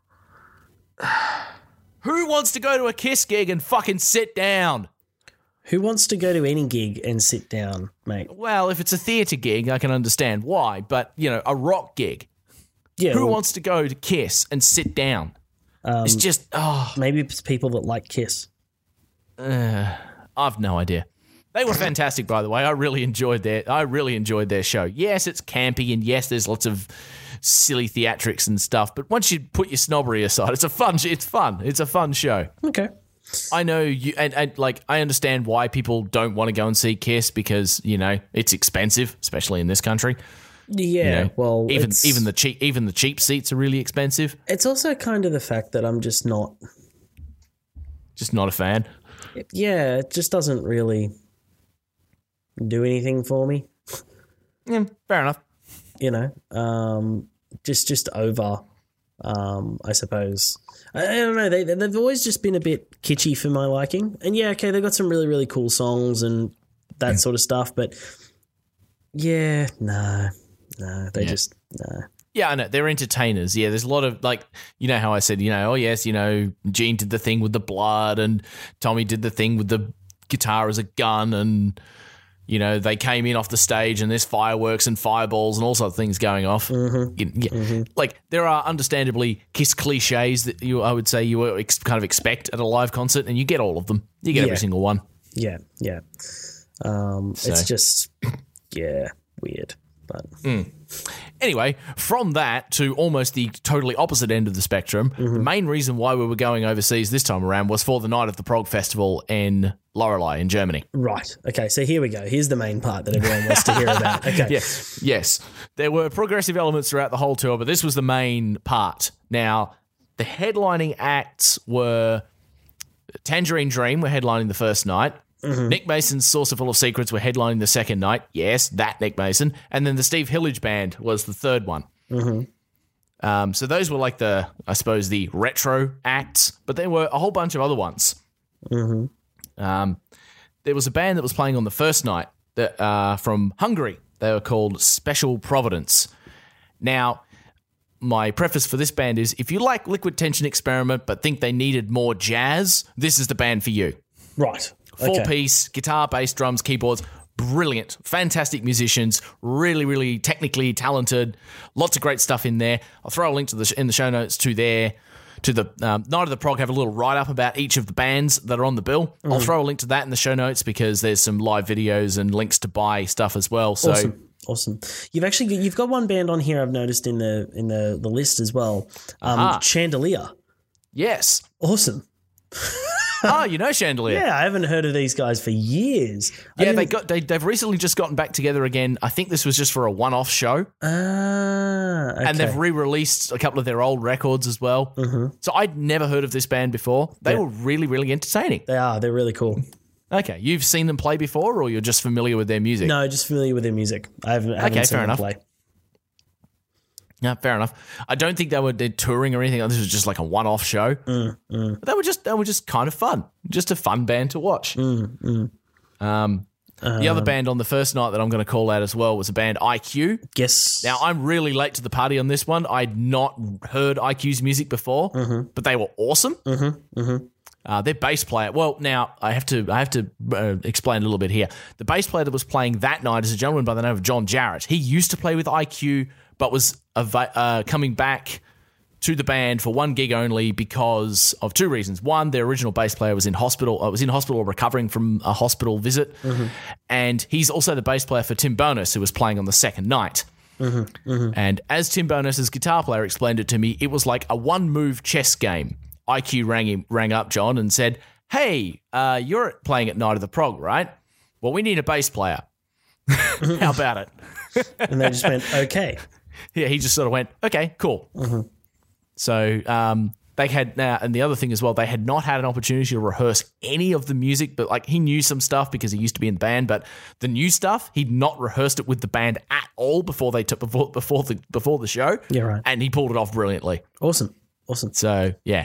Who wants to go to a Kiss gig and fucking sit down? Who wants to go to any gig and sit down, mate? Well, if it's a theatre gig, I can understand why, but, you know, a rock gig. Yeah. Who well, wants to go to Kiss and sit down? Um, it's just, oh. Maybe it's people that like Kiss. Uh, I've no idea. They were fantastic, by the way. I really enjoyed their, I really enjoyed their show. Yes, it's campy, and yes, there's lots of silly theatrics and stuff. But once you put your snobbery aside, it's a fun. It's fun. It's a fun show. Okay. I know you, and, and like I understand why people don't want to go and see Kiss because you know it's expensive, especially in this country. Yeah, you know, well, even it's, even the cheap even the cheap seats are really expensive. It's also kind of the fact that I'm just not, just not a fan. Yeah, it just doesn't really do anything for me. Yeah, fair enough. You know, um, just just over. Um, I suppose. I, I don't know. They they've always just been a bit kitschy for my liking. And yeah, okay, they've got some really really cool songs and that sort of stuff. But yeah, no, no, they Yeah. just no. Yeah, I know. They're entertainers. Yeah, there's a lot of, like, you know how I said, you know, oh, yes, you know, Gene did the thing with the blood and Tommy did the thing with the guitar as a gun and, you know, they came in off the stage and there's fireworks and fireballs and all sorts of things going off. Mm-hmm. You- yeah, Mm-hmm. Like, there are understandably Kiss cliches that you, I would say you would ex- kind of expect at a live concert, and you get all of them. You get Yeah. every single one. Yeah, yeah. Um, So- It's just, yeah, weird. But Anyway, from that to almost the totally opposite end of the spectrum, Mm-hmm. the main reason why we were going overseas this time around was for the night of the Prog Festival in Lorelei in Germany. right, okay. So here we go. Here's the main part that everyone wants to hear about. Okay, Yes, yes. There were progressive elements throughout the whole tour, but this was the main part. Now, the headlining acts were Tangerine Dream were headlining the first night. Nick Mason's Saucer Full of Secrets were headlining the second night. Yes, that Nick Mason. And then the Steve Hillage Band was the third one. Mm-hmm. Um, so those were like the, I suppose, the retro acts, but there were a whole bunch of other ones. Mm-hmm. Um, there was a band that was playing on the first night that uh, from Hungary. They were called Special Providence. Now, my preface for this band is if you like Liquid Tension Experiment but think they needed more jazz, this is the band for you. Right. Four Okay. piece, guitar, bass, drums, keyboards, brilliant, fantastic musicians, really, really technically talented, lots of great stuff in there. I'll throw a link to the in the show notes to their to the um, Night of the Prog have a little write up about each of the bands that are on the bill. Mm. I'll throw a link to that in the show notes because there's some live videos and links to buy stuff as well. So Awesome. Awesome. You've actually you've got one band on here I've noticed in the in the, the list as well. Um, Aha. Chandelier. yes, Awesome. ah, you know Chandelier. Yeah, I haven't heard of these guys for years. I Yeah, they didn't- got they, they've recently just gotten back together again. I think this was just for a one-off show. Ah, okay. And they've re-released a couple of their old records as well. Mm-hmm. So I'd never heard of this band before. They Yeah. were really, really entertaining. They are. They're really cool. Okay, you've seen them play before, or you're just familiar with their music? No, just familiar with their music. I haven't, I haven't Okay, seen fair them enough. play. Yeah, fair enough. I don't think they were they're touring or anything. This was just like a one-off show. Mm, But they were just they were just kind of fun. Just a fun band to watch. Mm, Um, the other band on the first night that I'm going to call out as well was a band I Q. Guess. Now, I'm really late to the party on this one. I'd not heard I Q's music before, but they were awesome. Mm-hmm, mm-hmm. Uh, their bass player. Well, now I have to I have to uh, explain a little bit here. The bass player that was playing that night is a gentleman by the name of John Jarrett. He used to play with I Q, but was av- uh, coming back to the band for one gig only because of two reasons. One, their original bass player was in hospital. Uh, was in hospital recovering from a hospital visit, and he's also the bass player for Tim Bonus, who was playing on the second night. And as Tim Bonus's guitar player explained it to me, it was like a one-move chess game. I Q rang him, rang up John and said, "Hey, uh, you're playing at Night of the Prog, right? Well, we need a bass player. How about it?" And they just went, okay. Yeah, he just sort of went, "Okay, cool." So um, they had now, and the other thing as well, they had not had an opportunity to rehearse any of the music, but like he knew some stuff because he used to be in the band, but the new stuff he'd not rehearsed it with the band at all before they took before before the before the show. Yeah, right. And he pulled it off brilliantly. Awesome. Awesome. So yeah,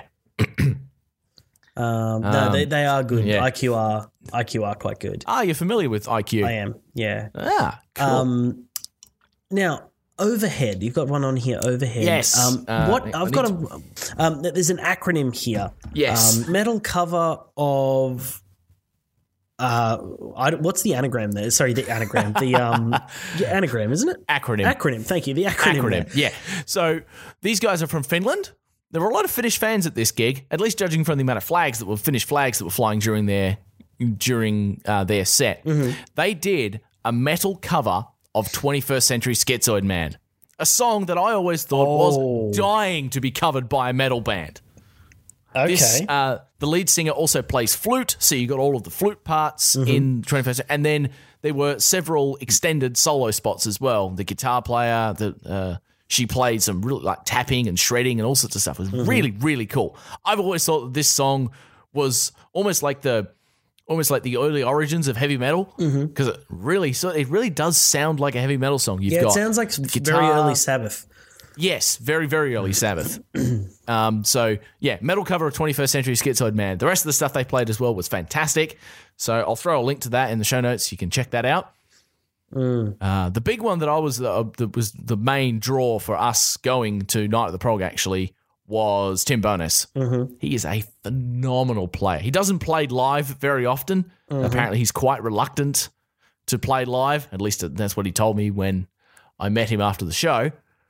Um, no, they, they are good. yeah. I Q are I Q are quite good. ah, you're familiar with I Q? I am. Yeah. Ah, cool. Um, now, Overhead. You've got one on here. Overhead. Yes. Um, Uh, what I I've got a. Um, there's an acronym here. Yes. Um, metal cover of. Uh, I don't- what's the anagram there? Sorry, the anagram. The um, yeah, anagram, isn't it? Acronym. Acronym. Thank you. The acronym. Acronym. there. Yeah. So these guys are from Finland. There were a lot of Finnish fans at this gig, at least judging from the amount of flags that were Finnish flags that were flying during their during uh, their set. Mm-hmm. They did a metal cover of twenty-first Century Schizoid Man. a song that I always thought Oh. was dying to be covered by a metal band. Okay. This, uh, the lead singer also plays flute, so you got all of the flute parts Mm-hmm. in twenty-first. And then there were several extended solo spots as well. The guitar player, the uh, she played some really like tapping and shredding and all sorts of stuff. It was Mm-hmm. really, really cool. I've always thought that this song was almost like the almost like the early origins of heavy metal because it really so it really does sound like a heavy metal song. You've yeah, got it sounds like guitar, very early Sabbath. Yes, very, very early Sabbath. um, so, yeah, metal cover of twenty-first Century Schizoid Man. The rest of the stuff they played as well was fantastic. So I'll throw a link to that in the show notes. You can check that out. Mm. Uh, the big one that I was uh, that was the main draw for us going to Night of the Prog actually was Tim Bowness. Mm-hmm. He is a phenomenal player. He doesn't play live very often. Mm-hmm. Apparently, he's quite reluctant to play live. At least that's what he told me when I met him after the show.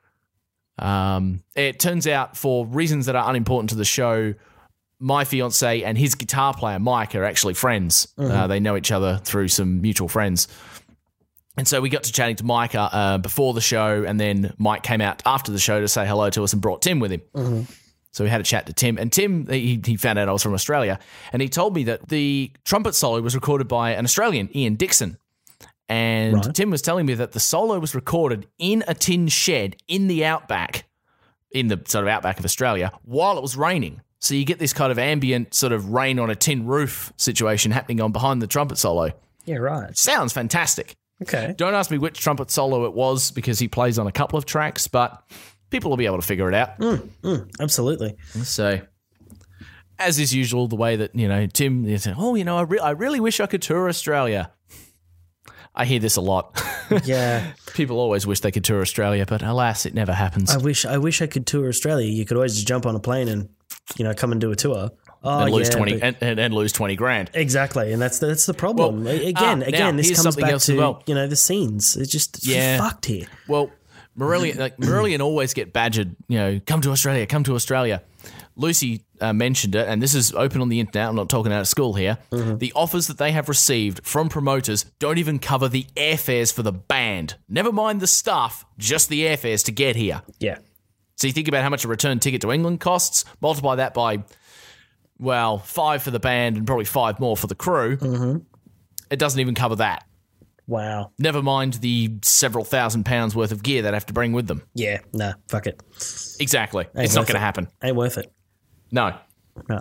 Um, it turns out, for reasons that are unimportant to the show, my fiance and his guitar player Mike are actually friends. Mm-hmm. Uh, they know each other through some mutual friends, and so we got to chatting to Mike uh, uh, before the show, and then Mike came out after the show to say hello to us and brought Tim with him. Mm-hmm. So we had a chat to Tim, and Tim he, he found out I was from Australia, and he told me that the trumpet solo was recorded by an Australian, Ian Dixon. And Right. Tim was telling me that the solo was recorded in a tin shed in the outback, in the sort of outback of Australia, while it was raining. So you get this kind of ambient sort of rain on a tin roof situation happening on behind the trumpet solo. Yeah, right. Sounds fantastic. Okay. Don't ask me which trumpet solo it was because he plays on a couple of tracks, but people will be able to figure it out. Mm, mm, absolutely. So, as is usual, the way that, you know, Tim, you say, oh, you know, I, re- I really wish I could tour Australia. I hear this a lot. Yeah. People always wish they could tour Australia, but alas, it never happens. I wish I wish I could tour Australia. You could always just jump on a plane and, you know, come and do a tour. Oh, and lose yeah, twenty but- and, and, and lose twenty grand. Exactly, and that's the, that's the problem. Well, A- again, ah, now, again, this here's comes something back else to as well. you know the scenes. It's just it's Yeah. fucked here. Well, Marillion, like Marillion always get badgered. You know, come to Australia, come to Australia. Lucy uh, mentioned it, and this is open on the internet. I'm not talking out of school here. Mm-hmm. The offers that they have received from promoters don't even cover the airfares for the band. Never mind the stuff, just the airfares to get here. Yeah, So you think about how much a return ticket to England costs, multiply that by, well, five for the band and probably five more for the crew. Mm-hmm. It doesn't even cover that. wow. Never mind the several thousand pounds worth of gear they'd have to bring with them. Yeah, nah, fuck it. Exactly. Ain't It's not worth going to it. happen. Ain't worth it. No. No.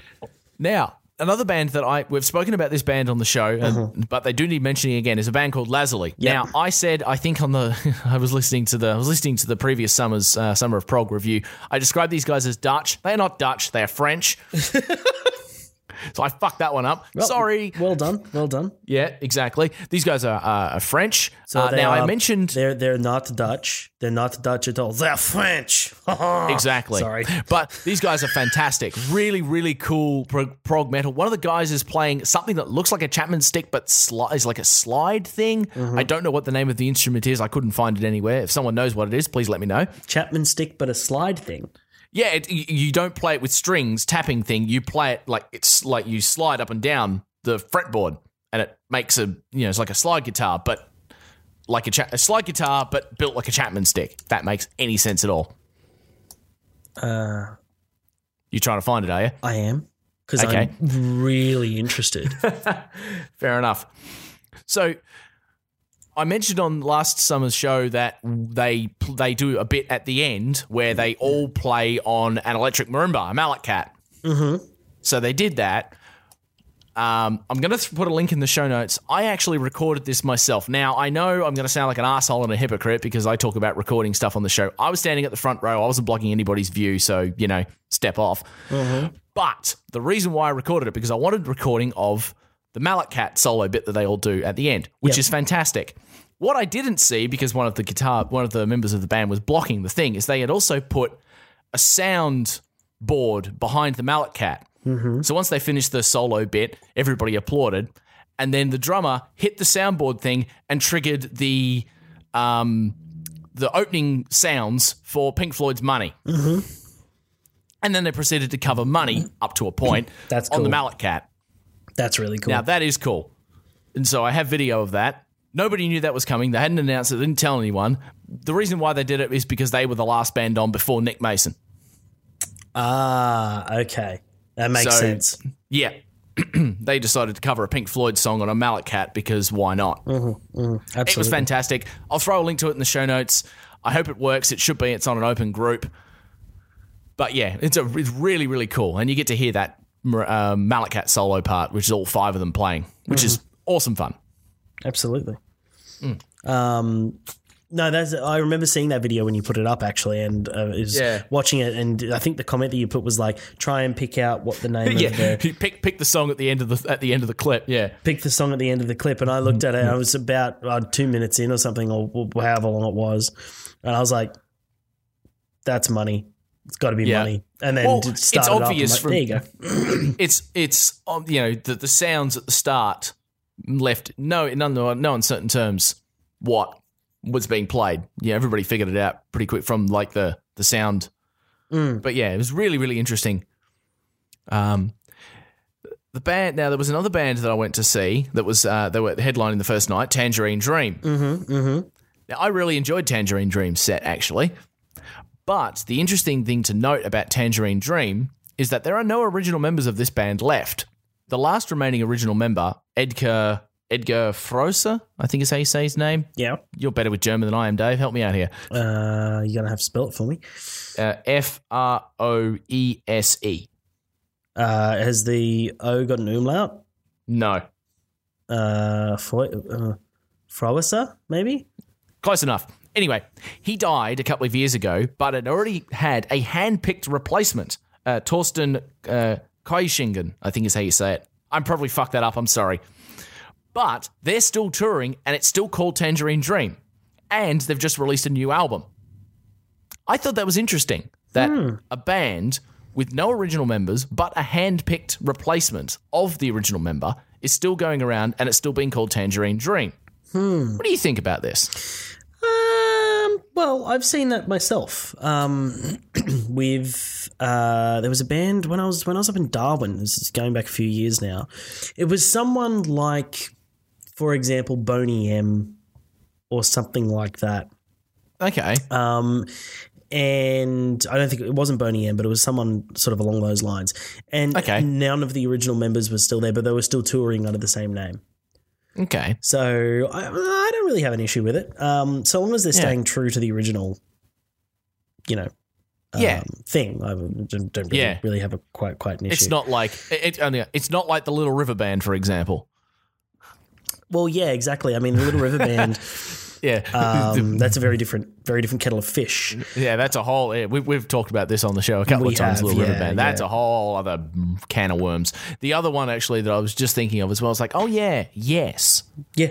Now, another band that I we've spoken about this band on the show, and, but they do need mentioning again is a band called Lazuli. Yep. Now, I said I think on the I was listening to the I was listening to the previous summer's uh, Summer of Prog review. I described these guys as Dutch. They are not Dutch. They are French. So I fucked that one up. Well, Sorry. Well done. Well done. Yeah, exactly. These guys are, uh, are French. So uh, they now are, I mentioned they're they're not Dutch. They're not Dutch at all. They're French. exactly. Sorry. But these guys are fantastic. Really, really cool prog, prog metal. One of the guys is playing something that looks like a Chapman stick, but sli- is like a slide thing. Mm-hmm. I don't know what the name of the instrument is. I couldn't find it anywhere. If someone knows what it is, please let me know. Chapman stick, but a slide thing. Yeah, it, you you don't play it with strings, tapping thing. You play it like it's like you slide up and down the fretboard, and it makes a you know it's like a slide guitar, but like a, cha- a slide guitar, but built like a Chapman stick. If that makes any sense at all. Uh, You trying to find it, are you? I am because Okay. I'm really interested. Fair enough. So I mentioned on last summer's show that they they do a bit at the end where they all play on an electric marimba, a mallet cat. Mm-hmm. So they did that. Um, I'm going to th- put a link in the show notes. I actually recorded this myself. Now, I know I'm going to sound like an asshole and a hypocrite because I talk about recording stuff on the show. I was standing at the front row. I wasn't blocking anybody's view, so, you know, step off. Mm-hmm. But the reason why I recorded it, because I wanted recording of the mallet cat solo bit that they all do at the end, which Yep. is fantastic. What I didn't see, because one of the guitar, one of the members of the band was blocking the thing, is they had also put a sound board behind the mallet cat. Mm-hmm. So once they finished the solo bit, everybody applauded, and then the drummer hit the soundboard thing and triggered the um, the opening sounds for Pink Floyd's Money. Mm-hmm. And then they proceeded to cover Money up to a point That's on the cool. mallet cat. That's really cool. Now that is cool, and so I have video of that. Nobody knew that was coming. They hadn't announced it, didn't tell anyone, the reason why they did it is because they were the last band on before Nick Mason. Ah, okay. That makes So, sense. Yeah. They decided to cover a Pink Floyd song on a Mallet Cat because why not? Mm-hmm, mm, absolutely. It was fantastic. I'll throw a link to it in the show notes. I hope it works. It should be. It's on an open group. But yeah, it's a it's really, really cool. And you get to hear that uh, Mallet Cat solo part, which is all five of them playing, which mm-hmm. is awesome fun. Absolutely. Mm. Um, no, that's. I remember seeing that video when you put it up, actually, and uh, is yeah. watching it. And I think the comment that you put was like, "Try and pick out what the name yeah. of the pick pick the song at the end of the at the end of the clip." Yeah, pick the song at the end of the clip. And I looked at it. And I was about uh, two minutes in or something, or, or however long it was, and I was like, "That's money. It's got to be yeah. money." And then well, started it's obvious up. From, like, there you go. it's it's um, you know the the sounds at the start left no in no, no uncertain terms what was being played. Yeah, everybody figured it out pretty quick from like the the sound. Mm. But yeah, it was really really interesting. Um, the band. Now there was another band that I went to see that was uh, they were headlining the first night, Tangerine Dream. Mm-hmm, mm-hmm. Now I really enjoyed Tangerine Dream's set actually. But the interesting thing to note about Tangerine Dream is that there are no original members of this band left. The last remaining original member, Edgar Edgar Froese, I think is how you say his name. Yeah. You're better with German than I am, Dave. Help me out here. Uh, you're going to have to spell it for me. Uh, F R O E S E. Uh, has the O got an umlaut? No. Uh, Fro- uh, Froese, maybe? Close enough. Anyway, he died a couple of years ago, but had already had a hand-picked replacement, uh, Torsten uh, Keuschingen, I think is how you say it. I'm probably fucked that up, I'm sorry. But they're still touring, and it's still called Tangerine Dream. And they've just released a new album. I thought that was interesting, that hmm. a band with no original members, but a hand-picked replacement of the original member is still going around, and it's still being called Tangerine Dream. Hmm. What do you think about this? Um, well, I've seen that myself. Um, with uh, there was a band when I was when I was up in Darwin. This is going back a few years now. It was someone like, for example, Boney M, or something like that. Okay. Um, and I don't think it wasn't Boney M, but it was someone sort of along those lines. And okay. none of the original members were still there, but they were still touring under the same name. Okay. So I, I don't really have an issue with it. Um, so long as they're staying yeah. true to the original, you know, um, yeah. thing. I don't, don't really, yeah. really have a quite quite an issue. It's not like it, it, it's not like the Little River Band, for example. Well, yeah, exactly. I mean, the Little River Band. yeah, um, that's a very different, very different kettle of fish. Yeah, that's a whole. Yeah, we've we've talked about this on the show a couple we of times. Have, Little yeah, River Band. That's yeah. a whole other can of worms. The other one actually that I was just thinking of as well. I was like, oh yeah, Yes, yeah,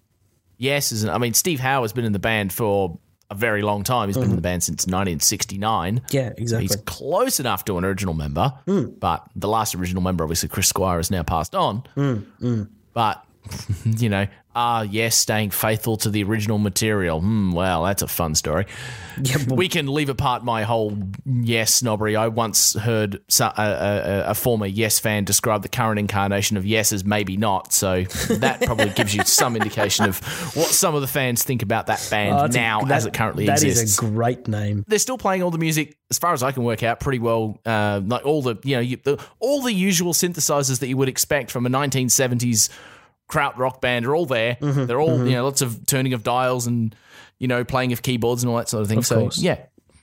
Yes is. I mean, Steve Howe has been in the band for a very long time. He's been mm. in the band since nineteen sixty-nine. Yeah, exactly. He's close enough to an original member, mm. but the last original member, obviously Chris Squire, has now passed on. Mm. Mm. But you know, ah, yes, staying faithful to the original material. Hmm, well, that's a fun story. Yeah, well, we can leave apart my whole Yes snobbery. I once heard a, a, a former Yes fan describe the current incarnation of Yes as maybe not, so that probably gives you some indication of what some of the fans think about that band oh, now a, that, as it currently that exists. That is a great name. They're still playing all the music, as far as I can work out, pretty well. Uh, like all the, you know, you, the, all the usual synthesizers that you would expect from a nineteen seventies krautrock band are all there. Mm-hmm, They're all, mm-hmm. you know, lots of turning of dials and, you know, playing of keyboards and all that sort of thing. Of so, course. yeah.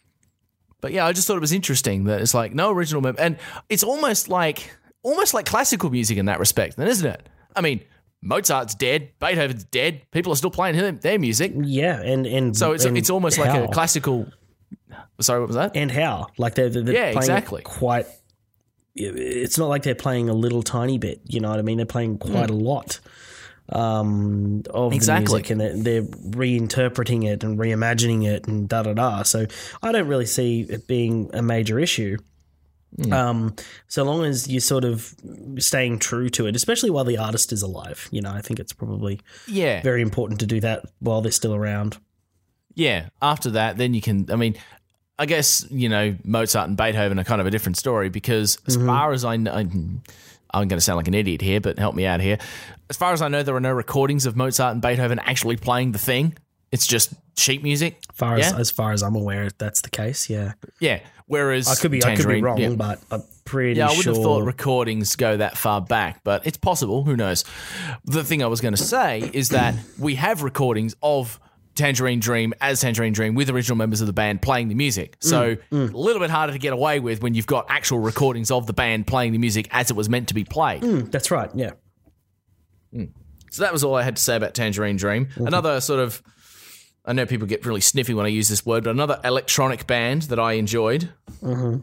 But yeah, I just thought it was interesting that it's like no original member. And it's almost like, almost like classical music in that respect, then, isn't it? I mean, Mozart's dead, Beethoven's dead, people are still playing their, their music. Yeah, and, and so it's and it's almost how? like a classical. Sorry, what was that? And how? Like they're, they're yeah, playing exactly. quite. It's not like they're playing a little tiny bit, you know what I mean? They're playing quite mm. a lot. Um, of exactly. the music, and they're, they're reinterpreting it and reimagining it and da da da. So I don't really see it being a major issue. Mm. Um, so long as you're sort of staying true to it, especially while the artist is alive. You know, I think it's probably yeah very important to do that while they're still around. Yeah. After that, then you can. I mean, I guess you know Mozart and Beethoven are kind of a different story because as mm-hmm. far as I know. I'm going to sound like an idiot here, but help me out here. As far as I know, there are no recordings of Mozart and Beethoven actually playing the thing. It's just sheet music. Far as, yeah? as far as I'm aware, that's the case. Yeah. Yeah. Whereas I could be, I could be Tangerine- wrong, yeah. but I'm pretty Yeah, I sure. wouldn't have thought recordings go that far back, but it's possible. Who knows? The thing I was going to say is that we have recordings of Tangerine Dream as Tangerine Dream with original members of the band playing the music. So Mm, a little bit harder to get away with when you've got actual recordings of the band playing the music as it was meant to be played. Mm, that's right. Yeah. So that was all I had to say about Tangerine Dream. Mm-hmm. Another sort of, I know people get really sniffy when I use this word, but another electronic band that I enjoyed. Mm-hmm.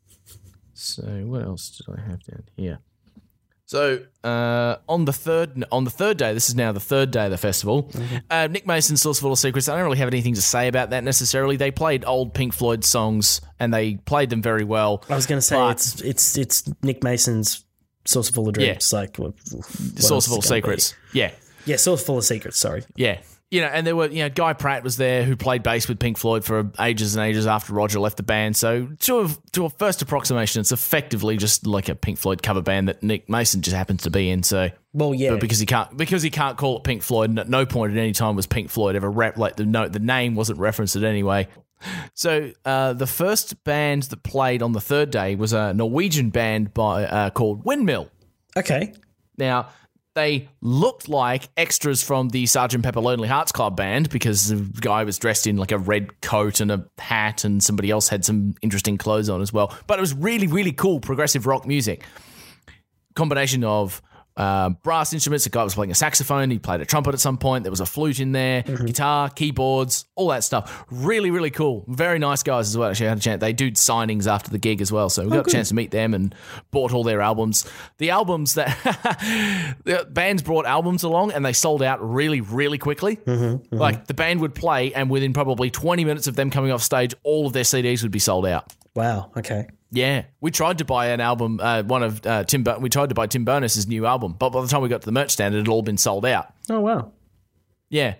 So what else did I have down here? So uh, on the third on the third day, this is now the third day of the festival. Mm-hmm. Uh, Nick Mason's Source Full of Secrets. I don't really have anything to say about that necessarily. They played old Pink Floyd songs and they played them very well. I was going to say But- it's it's it's Nick Mason's Source Full of Dreams. Like what, what Source else Full of is it gonna be? Secrets. Yeah. Yeah, Source Full of Secrets. Sorry. Yeah. You know, and there were, you know, Guy Pratt was there who played bass with Pink Floyd for ages and ages after Roger left the band. So to a, to a first approximation, it's effectively just like a Pink Floyd cover band that Nick Mason just happens to be in. So, Well, yeah. but because he can't because he can't call it Pink Floyd, and at no point at any time was Pink Floyd ever rep like the no the name wasn't referenced in any way. So uh, the first band that played on the third day was a Norwegian band by uh, called Windmill. Okay. Now, they looked like extras from the Sergeant Pepper Lonely Hearts Club band because the guy was dressed in like a red coat and a hat and somebody else had some interesting clothes on as well. But it was really, really cool progressive rock music. Combination of uh, brass instruments. The guy was playing a saxophone. He played a trumpet at some point. There was a flute in there, Mm-hmm. guitar, keyboards, all that stuff. Really, really cool. Very nice guys as well. Actually, I had a chance. They do signings after the gig as well. So we got good. a chance to meet them and bought all their albums. The albums that the bands brought albums along and they sold out really, really quickly. Mm-hmm, Like the band would play and within probably twenty minutes of them coming off stage, all of their C Ds would be sold out. Wow. Okay. Yeah, we tried to buy an album, uh, one of uh, Tim. Bur- we tried to buy Tim Bonus's new album, but by the time we got to the merch stand, it had all been sold out. Oh wow. Yeah,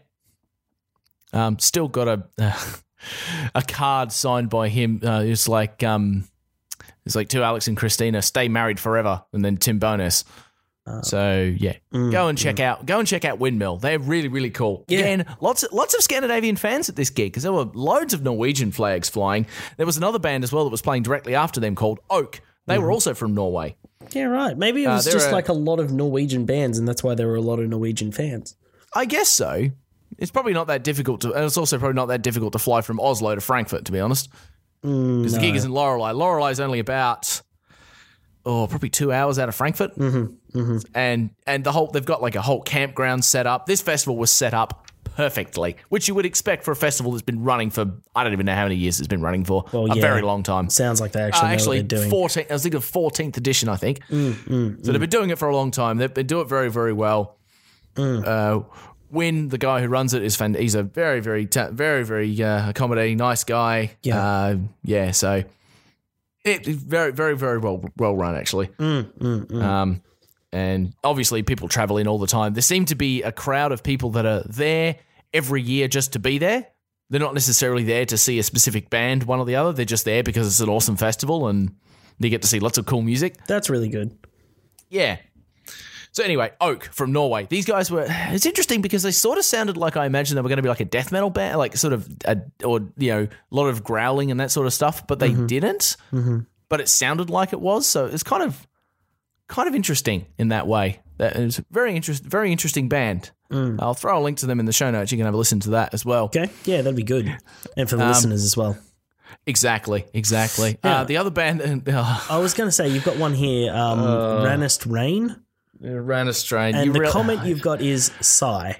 um, still got a uh, a card signed by him. Uh, it's like um, it's like to Alex and Christina, stay married forever, and then Tim Bonus. So yeah, go and check out go and check out Windmill. They're really really cool. Yeah. Again, lots of, lots of Scandinavian fans at this gig because there were loads of Norwegian flags flying. There was another band as well that was playing directly after them called Oak. They were also from Norway. Yeah. Right. Maybe it Uh, was there just are- like a lot of Norwegian bands, and that's why there were a lot of Norwegian fans. I guess so. It's probably not that difficult to, and it's also probably not that difficult to fly from Oslo to Frankfurt, to be honest. Because the gig is in Lorelei. Lorelei is only about oh, probably two hours out of Frankfurt, mm-hmm, mm-hmm. and and the whole they've got like a whole campground set up. This festival was set up perfectly, which you would expect for a festival that's been running for I don't even know how many years it's been running for, Well, a yeah. very long time. Sounds like they Uh, actually know actually, what they're doing. fourteen. I was thinking of fourteenth edition. I think Mm, mm, so. They've been doing it for a long time. They they do it very very well. Mm. Uh, Win, the guy who runs it, is fan- he's a very, very, ta- very, very uh, accommodating, nice guy. Yeah. uh, yeah. So it, it's very, very, very well well run actually. Mm, mm, mm. Um, and obviously people travel in all the time. There seem to be a crowd of people that are there every year just to be there. They're not necessarily there to see a specific band, one or the other. They're just there because it's an awesome festival and they get to see lots of cool music. That's really good. Yeah. So anyway, Oak from Norway. These guys were. It's interesting because they sort of sounded like I imagined they were going to be like a death metal band, like sort of, a, or you know, a lot of growling and that sort of stuff. But they Mm-hmm. didn't. Mm-hmm. But it sounded like it was. So it's kind of, kind of interesting in that way. That is a very interest, very interesting band. Mm. I'll throw a link to them in the show notes. You can have a listen to that as well. Okay. Yeah, that'd be good, and for the Um, listeners as well. Exactly, exactly. Yeah. Uh, the other band, uh, I was going to say you've got one here, um, Ranest Rain, ran astray. and You the real- comment you've got is sigh.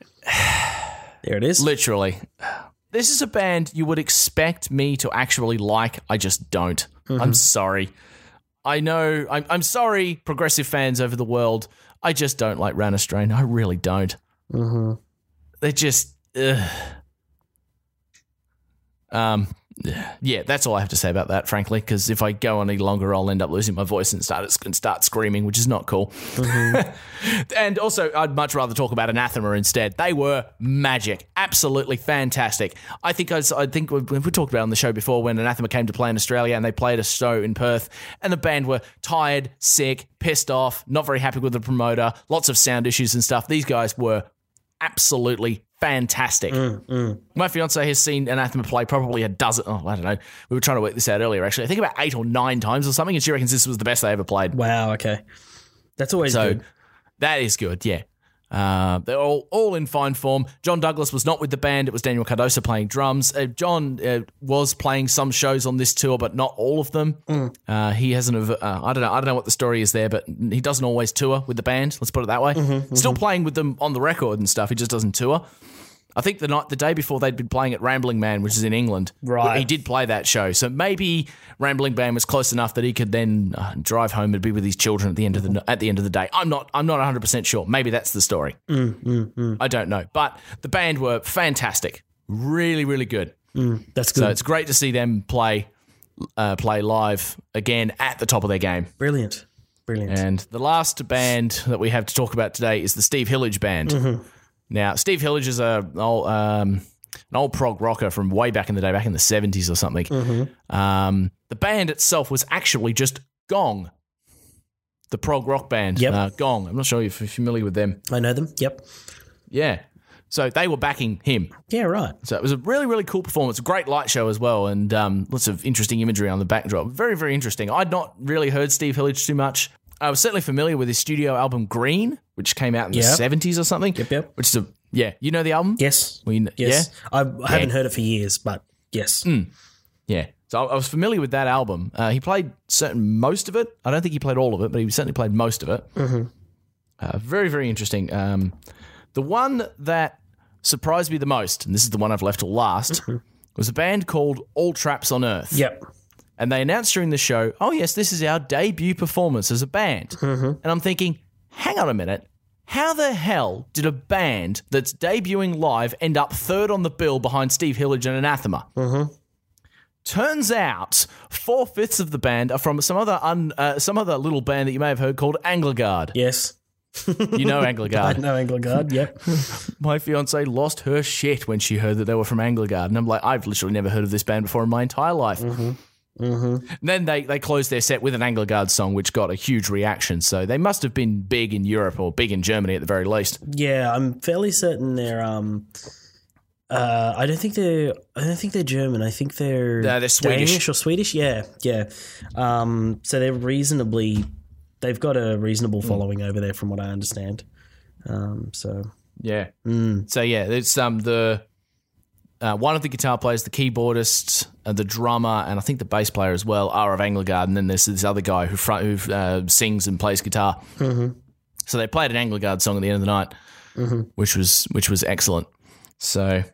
There it is. Literally. This is a band you would expect me to actually like. I just don't. Mm-hmm. I'm sorry. I know. I'm, I'm sorry, progressive fans over the world. I just don't like Ranastrain. I really don't. Mm-hmm. They're just. Ugh. Um. Yeah, that's all I have to say about that, frankly, because if I go on any longer, I'll end up losing my voice and start and start screaming, which is not cool. Mm-hmm. And also, I'd much rather talk about Anathema instead. They were magic, absolutely fantastic. I think I, I think we, we talked about it on the show before when Anathema came to play in Australia and they played a show in Perth, and the band were tired, sick, pissed off, not very happy with the promoter, lots of sound issues and stuff. These guys were absolutely fantastic. Mm, mm. My fiance has seen Anathema play probably a dozen, oh, I don't know. We were trying to work this out earlier, actually. I think about eight or nine times or something, and she reckons this was the best they ever played. Wow, okay. That's always So good. that is good, yeah. Uh, they're all, all in fine form. John Douglas was not with the band. It was Daniel Cardoso playing drums. Uh, John uh, was playing some shows on this tour, but not all of them. Mm. Uh, he hasn't. Uh, I don't know. I don't know what the story is there, but he doesn't always tour with the band. Let's put it that way. Mm-hmm, Still mm-hmm. playing with them on the record and stuff. He just doesn't tour. I think the night, the day before, they'd been playing at Rambling Man, which is in England. Right. He did play that show, so maybe Rambling Man was close enough that he could then uh, drive home and be with his children at the end of the at the end of the day. I'm not. I'm not one hundred percent sure. Maybe that's the story. Mm, mm, mm. I don't know, but the band were fantastic, really, really good. Mm, that's good. So it's great to see them play uh, play live again at the top of their game. Brilliant, brilliant. And the last band that we have to talk about today is the Steve Hillage Band. Mm-hmm. Now, Steve Hillage is a old, um, an old prog rocker from way back in the day, back in the seventies or something. Mm-hmm. Um, the band itself was actually just Gong, the prog rock band. Yep. Uh, Gong. I'm not sure if you're familiar with them. I know them. Yep. Yeah. So they were backing him. Yeah, right. So it was a really, really cool performance. A great light show as well, and um, lots of interesting imagery on the backdrop. Very, very interesting. I'd not really heard Steve Hillage too much. I was certainly familiar with his studio album Green, which came out in Yep. the seventies or something. Yep, yep. Which is a yeah, you know the album? Yes. We kn- Yes. Yeah, I, I haven't heard it for years, but yes. Mm. yeah. So I, I was familiar with that album. Uh, he played certain most of it. I don't think he played all of it, but he certainly played most of it. Mm-hmm. Uh, very, very interesting. Um, the one that surprised me the most, and this is the one I've left till last, Mm-hmm. was a band called All Traps on Earth. Yep. And they announced during the show, oh, yes, this is our debut performance as a band. Mm-hmm. And I'm thinking, hang on a minute. How the hell did a band that's debuting live end up third on the bill behind Steve Hillage and Anathema? Mm-hmm. Turns out four-fifths of the band are from some other un, uh, some other little band that you may have heard called Angligard. Yes. You know Angligard. I know Angligard, yep. My fiance lost her shit when she heard that they were from Angligard. And I'm like, I've literally never heard of this band before in my entire life. Mm-hmm. Mm-hmm. And then they, they closed their set with an Angligard song, which got a huge reaction. So they must have been big in Europe or big in Germany at the very least. Yeah, I'm fairly certain they're. Um, uh, I don't think they're. I don't think they're German. I think they're. No, they're Swedish. Danish or Swedish. Yeah, yeah. Um, so they're reasonably. They've got a reasonable following mm. over there, from what I understand. Um, so yeah. Mm. So yeah, it's um the. Uh, one of the guitar players, the keyboardist, uh, the drummer, and I think the bass player as well are of Angligard. And then there's this other guy who front, who uh, sings and plays guitar. Mm-hmm. So they played an Angligard song at the end of the night, mm-hmm. which was which was excellent. So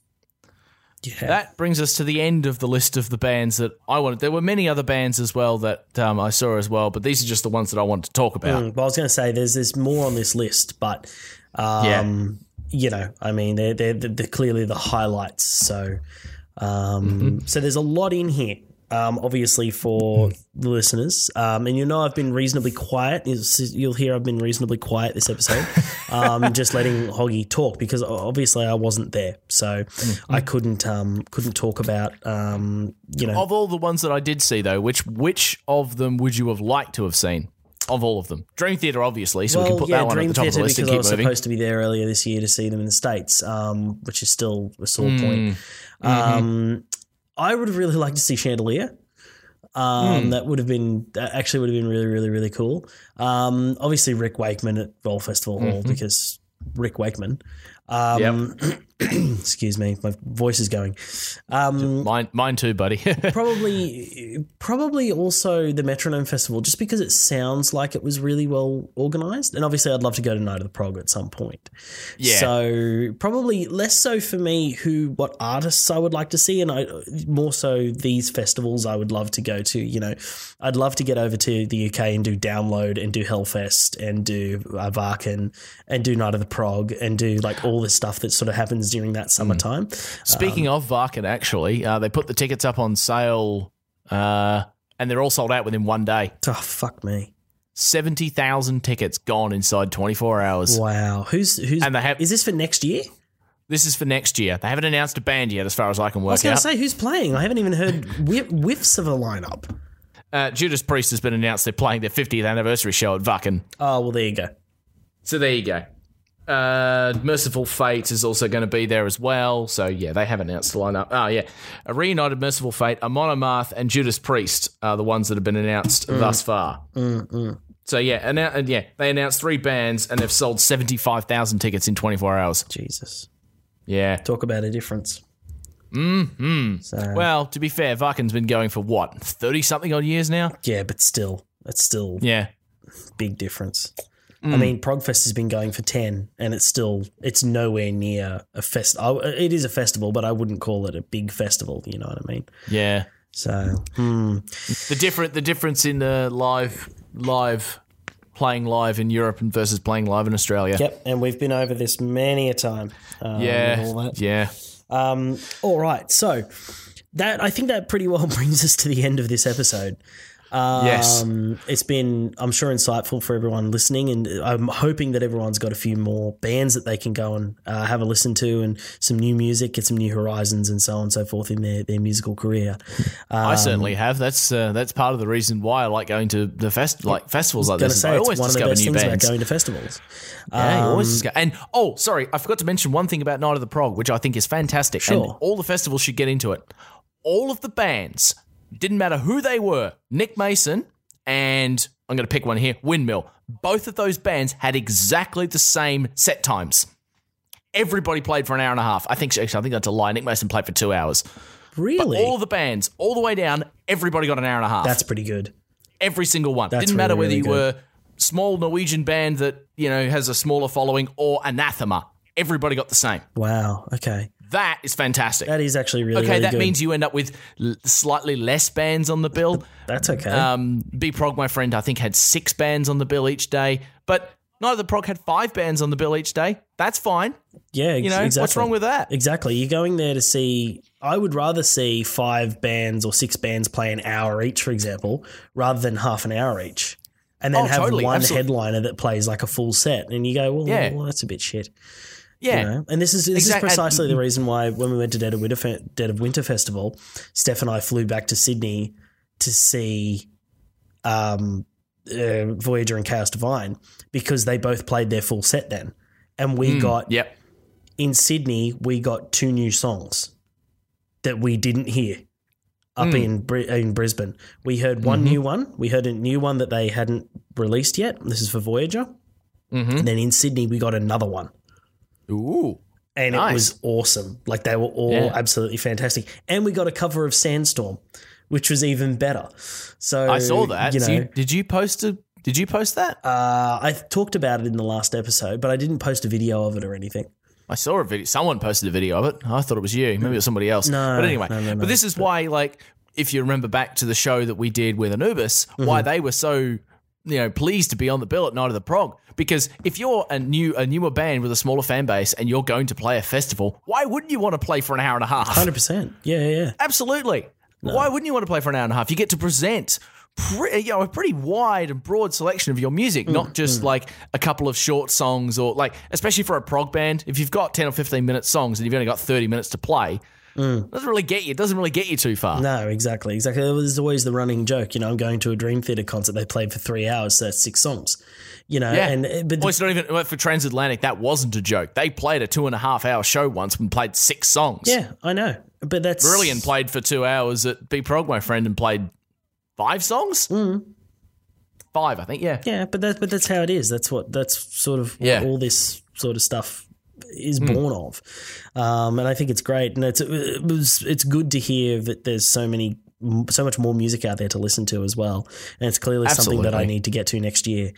yeah. that brings us to the end of the list of the bands that I wanted. There were many other bands as well that um, I saw as well, but these are just the ones that I wanted to talk about. Mm, well, I was going to say there's there's more on this list, but um, yeah. you know, I mean, they're, they're, they're clearly the highlights. So, um, Mm-hmm. so there's a lot in here, um, obviously for the listeners. Um, and you know, I've been reasonably quiet. You'll hear I've been reasonably quiet this episode, um, just letting Hoggy talk because obviously I wasn't there, so Mm-hmm. I couldn't um, couldn't talk about um, you know. Of all the ones that I did see, though, which which of them would you have liked to have seen? Of all of them, Dream Theater, obviously, so well, we can put yeah, that one Dream at the top Theater of the list and because I keep was moving. supposed to be there earlier this year to see them in the States, um, which is still a sore Mm. point. Um, I would have really liked to see Chandelier. Um, Mm. That would have been that actually would have been really, really, really cool. Um, obviously, Rick Wakeman at Roll Festival Hall Mm-hmm. because Rick Wakeman. Um, excuse me, my voice is going. Um, Mine, mine too, buddy. probably, probably also the Metronome Festival, just because it sounds like it was really well organised. And obviously, I'd love to go to Night of the Prog at some point. Yeah. So probably less so for me who what artists I would like to see, and I more so these festivals I would love to go to. You know, I'd love to get over to the U K and do Download and do Hellfest and do uh, Varken and do Night of the Prog and do like all this stuff that sort of happens during that summertime. Speaking Um, of Varken, actually, uh, they put the tickets up on sale, uh, and they're all sold out within one day. Oh fuck me! Seventy thousand tickets gone inside twenty four hours. Wow, who's who's? And they have- is this for next year? This is for next year. They haven't announced a band yet, as far as I can I work was going out. to say who's playing. I haven't even heard whiff, whiffs of a lineup. Uh, Judas Priest has been announced. They're playing their fiftieth anniversary show at Varken. Oh well, there you go. So there you go. Uh, Merciful Fate is also going to be there as well. So, yeah, they have announced the lineup. Oh, yeah. A reunited Merciful Fate, a Monomath, and Judas Priest are the ones that have been announced mm. thus far. Mm, mm. So, yeah, and, and yeah, they announced three bands and they've sold seventy-five thousand tickets in twenty-four hours. Jesus. Yeah. Talk about a difference. Mm-hmm. So, well, to be fair, Varkin's been going for, what, thirty-something odd years now? Yeah, but still, it's still yeah, big difference. Mm. I mean, Progfest has been going for ten, and it's still it's nowhere near a fest. It is a festival, but I wouldn't call it a big festival. You know what I mean? Yeah. So hmm. the different the difference in the live live playing live in Europe and versus playing live in Australia. Yep, and we've been over this many a time. Um, yeah. all that. Yeah. Um, all right, so that I think that pretty well brings us to the end of this episode. Um, yes. It's been, I'm sure, insightful for everyone listening, and I'm hoping that everyone's got a few more bands that they can go and uh, have a listen to, and some new music, get some new horizons, and so on and so forth in their, their musical career. Um, I certainly have. That's uh, that's part of the reason why I like going to the fest like festivals like this. Say, I always it's one discover of the best new things bands. about going to festivals. Yeah, you always Um, discover. And oh, sorry, I forgot to mention one thing about Night of the Prog, which I think is fantastic. Sure. And all the festivals should get into it. All of the bands, didn't matter who they were, Nick Mason. And I'm going to pick one here, Windmill. Both of those bands had exactly the same set times. Everybody played for an hour and a half. I think, actually, I think that's a lie. Nick Mason played for two hours. Really? But all the bands, all the way down, everybody got an hour and a half. That's pretty good. Every single one. That's Didn't matter really, whether you really were small Norwegian band that, you know, has a smaller following or Anathema. Everybody got the same. Wow. Okay. That is fantastic. That is actually really, okay, really that good. means you end up with l- slightly less bands on the bill. That's okay. Um, B Prog, my friend, I think had six bands on the bill each day, but Night of the Prog had five bands on the bill each day. That's fine. Yeah, ex- you know exactly. What's wrong with that? Exactly. You're going there to see. I would rather see five bands or six bands play an hour each, for example, rather than half an hour each, and then Oh, have totally. one Absolutely. headliner that plays like a full set. And you go, well, Yeah. well that's a bit shit. Yeah. You know? And this is this Exact- is precisely the reason why when we went to Dead of Winter, Fe- Dead of Winter Festival, Steph and I flew back to Sydney to see um, uh, Voyager and Chaos Divine because they both played their full set then, and we got Yep. in Sydney we got two new songs that we didn't hear up Mm. in Bri- in Brisbane. We heard one Mm-hmm. new one. We heard a new one that they hadn't released yet. This is for Voyager. Mm-hmm. And then in Sydney we got another one. Ooh. And Nice. it was awesome. Like they were all Yeah. absolutely fantastic. And we got a cover of Sandstorm, which was even better. So I saw that. You know, So you- did you post a? Did you post that? uh, I talked about it in the last episode, but I didn't post a video of it or anything. I saw a video. Someone posted a video of it. I thought it was you. Maybe it was somebody else. No, but anyway. no, no, no. But this is why, like, if you remember back to the show that we did with Anubis, Mm-hmm. why they were so, you know, pleased to be on the bill at Night of the Prog. Because if you're a new a newer band with a smaller fan base and you're going to play a festival, why wouldn't you want to play for an hour and a half? one hundred percent. Yeah, yeah, yeah. Absolutely. Why wouldn't you want to play for an hour and a half? You get to present pre- you know, a pretty wide and broad selection of your music, Mm, not just like a couple of short songs or like, especially for a prog band, if you've got ten or fifteen minute songs and you've only got thirty minutes to play, it doesn't really get you. It doesn't really get you too far. Mm. No, exactly, exactly. There's always the running joke. You know, I'm going to a Dream Theater concert. They played for three hours, so that's six songs. You know, Yeah. and but Well, it's not even well, for Transatlantic. That wasn't a joke. They played a two and a half hour show once and played six songs. yeah, I know. But that's Brilliant played for two hours at B Prog, my friend, and played five songs. Mm. Five, I think. Yeah. Yeah, but that but that's how it is. That's what that's sort of what Yeah. all this sort of stuff is born of, um, and I think it's great. And it's it was it's good to hear that there's so many so much more music out there to listen to as well. And it's clearly something that I Absolutely. need to get to next year,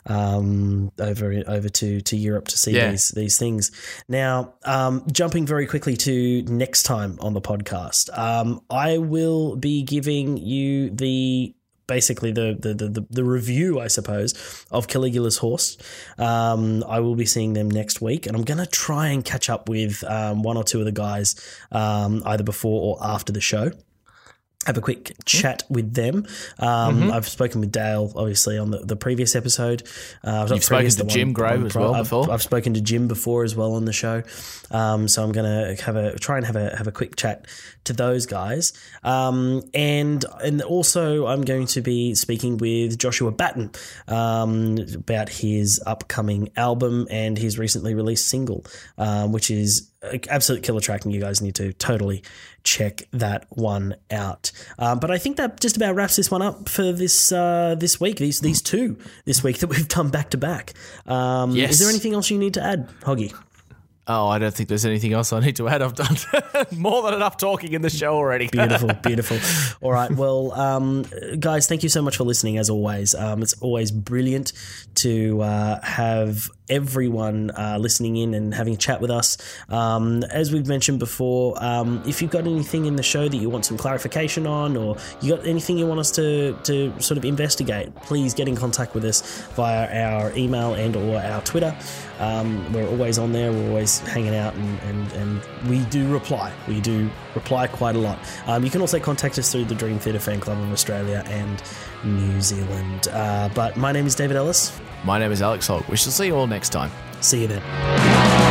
um, over over to to Europe to see Yeah. these these things. Now, um, jumping very quickly to next time on the podcast, um, I will be giving you the. Basically, the, the the the review, I suppose, of Caligula's Horse. Um, I will be seeing them next week, and I'm going to try and catch up with um, one or two of the guys um, either before or after the show. have a quick chat with them. Um, mm-hmm. I've spoken with Dale, obviously, on the, the previous episode. Uh, You've spoken to Jim Grove as well I've, before. I've spoken to Jim before as well on the show. Um, so I'm going to have a try and have a have a quick chat to those guys. Um, and and also I'm going to be speaking with Joshua Batten um, about his upcoming album and his recently released single, um, which is an absolute killer track, and you guys need to totally check that one out. Um, but I think that just about wraps this one up for this uh, this week. These these two this week that we've done back to back. Um, yes. Is there anything else you need to add, Hoggy? Oh, I don't think there's anything else I need to add. I've done more than enough talking in the show already. Beautiful, beautiful. All right. Well, um, guys, thank you so much for listening, as always. Um, it's always brilliant to uh, have everyone uh, listening in and having a chat with us. Um, as we've mentioned before, um, if you've got anything in the show that you want some clarification on, or you got anything you want us to, to sort of investigate, please get in contact with us via our email and or our Twitter. Um, we're always on there. We're always hanging out, and, and, and we do reply. We do reply quite a lot. Um, you can also contact us through the Dream Theatre Fan Club of Australia and New Zealand. Uh, but my name is David Ellis. My name is Alex Hogg. We shall see you all next time. See you then.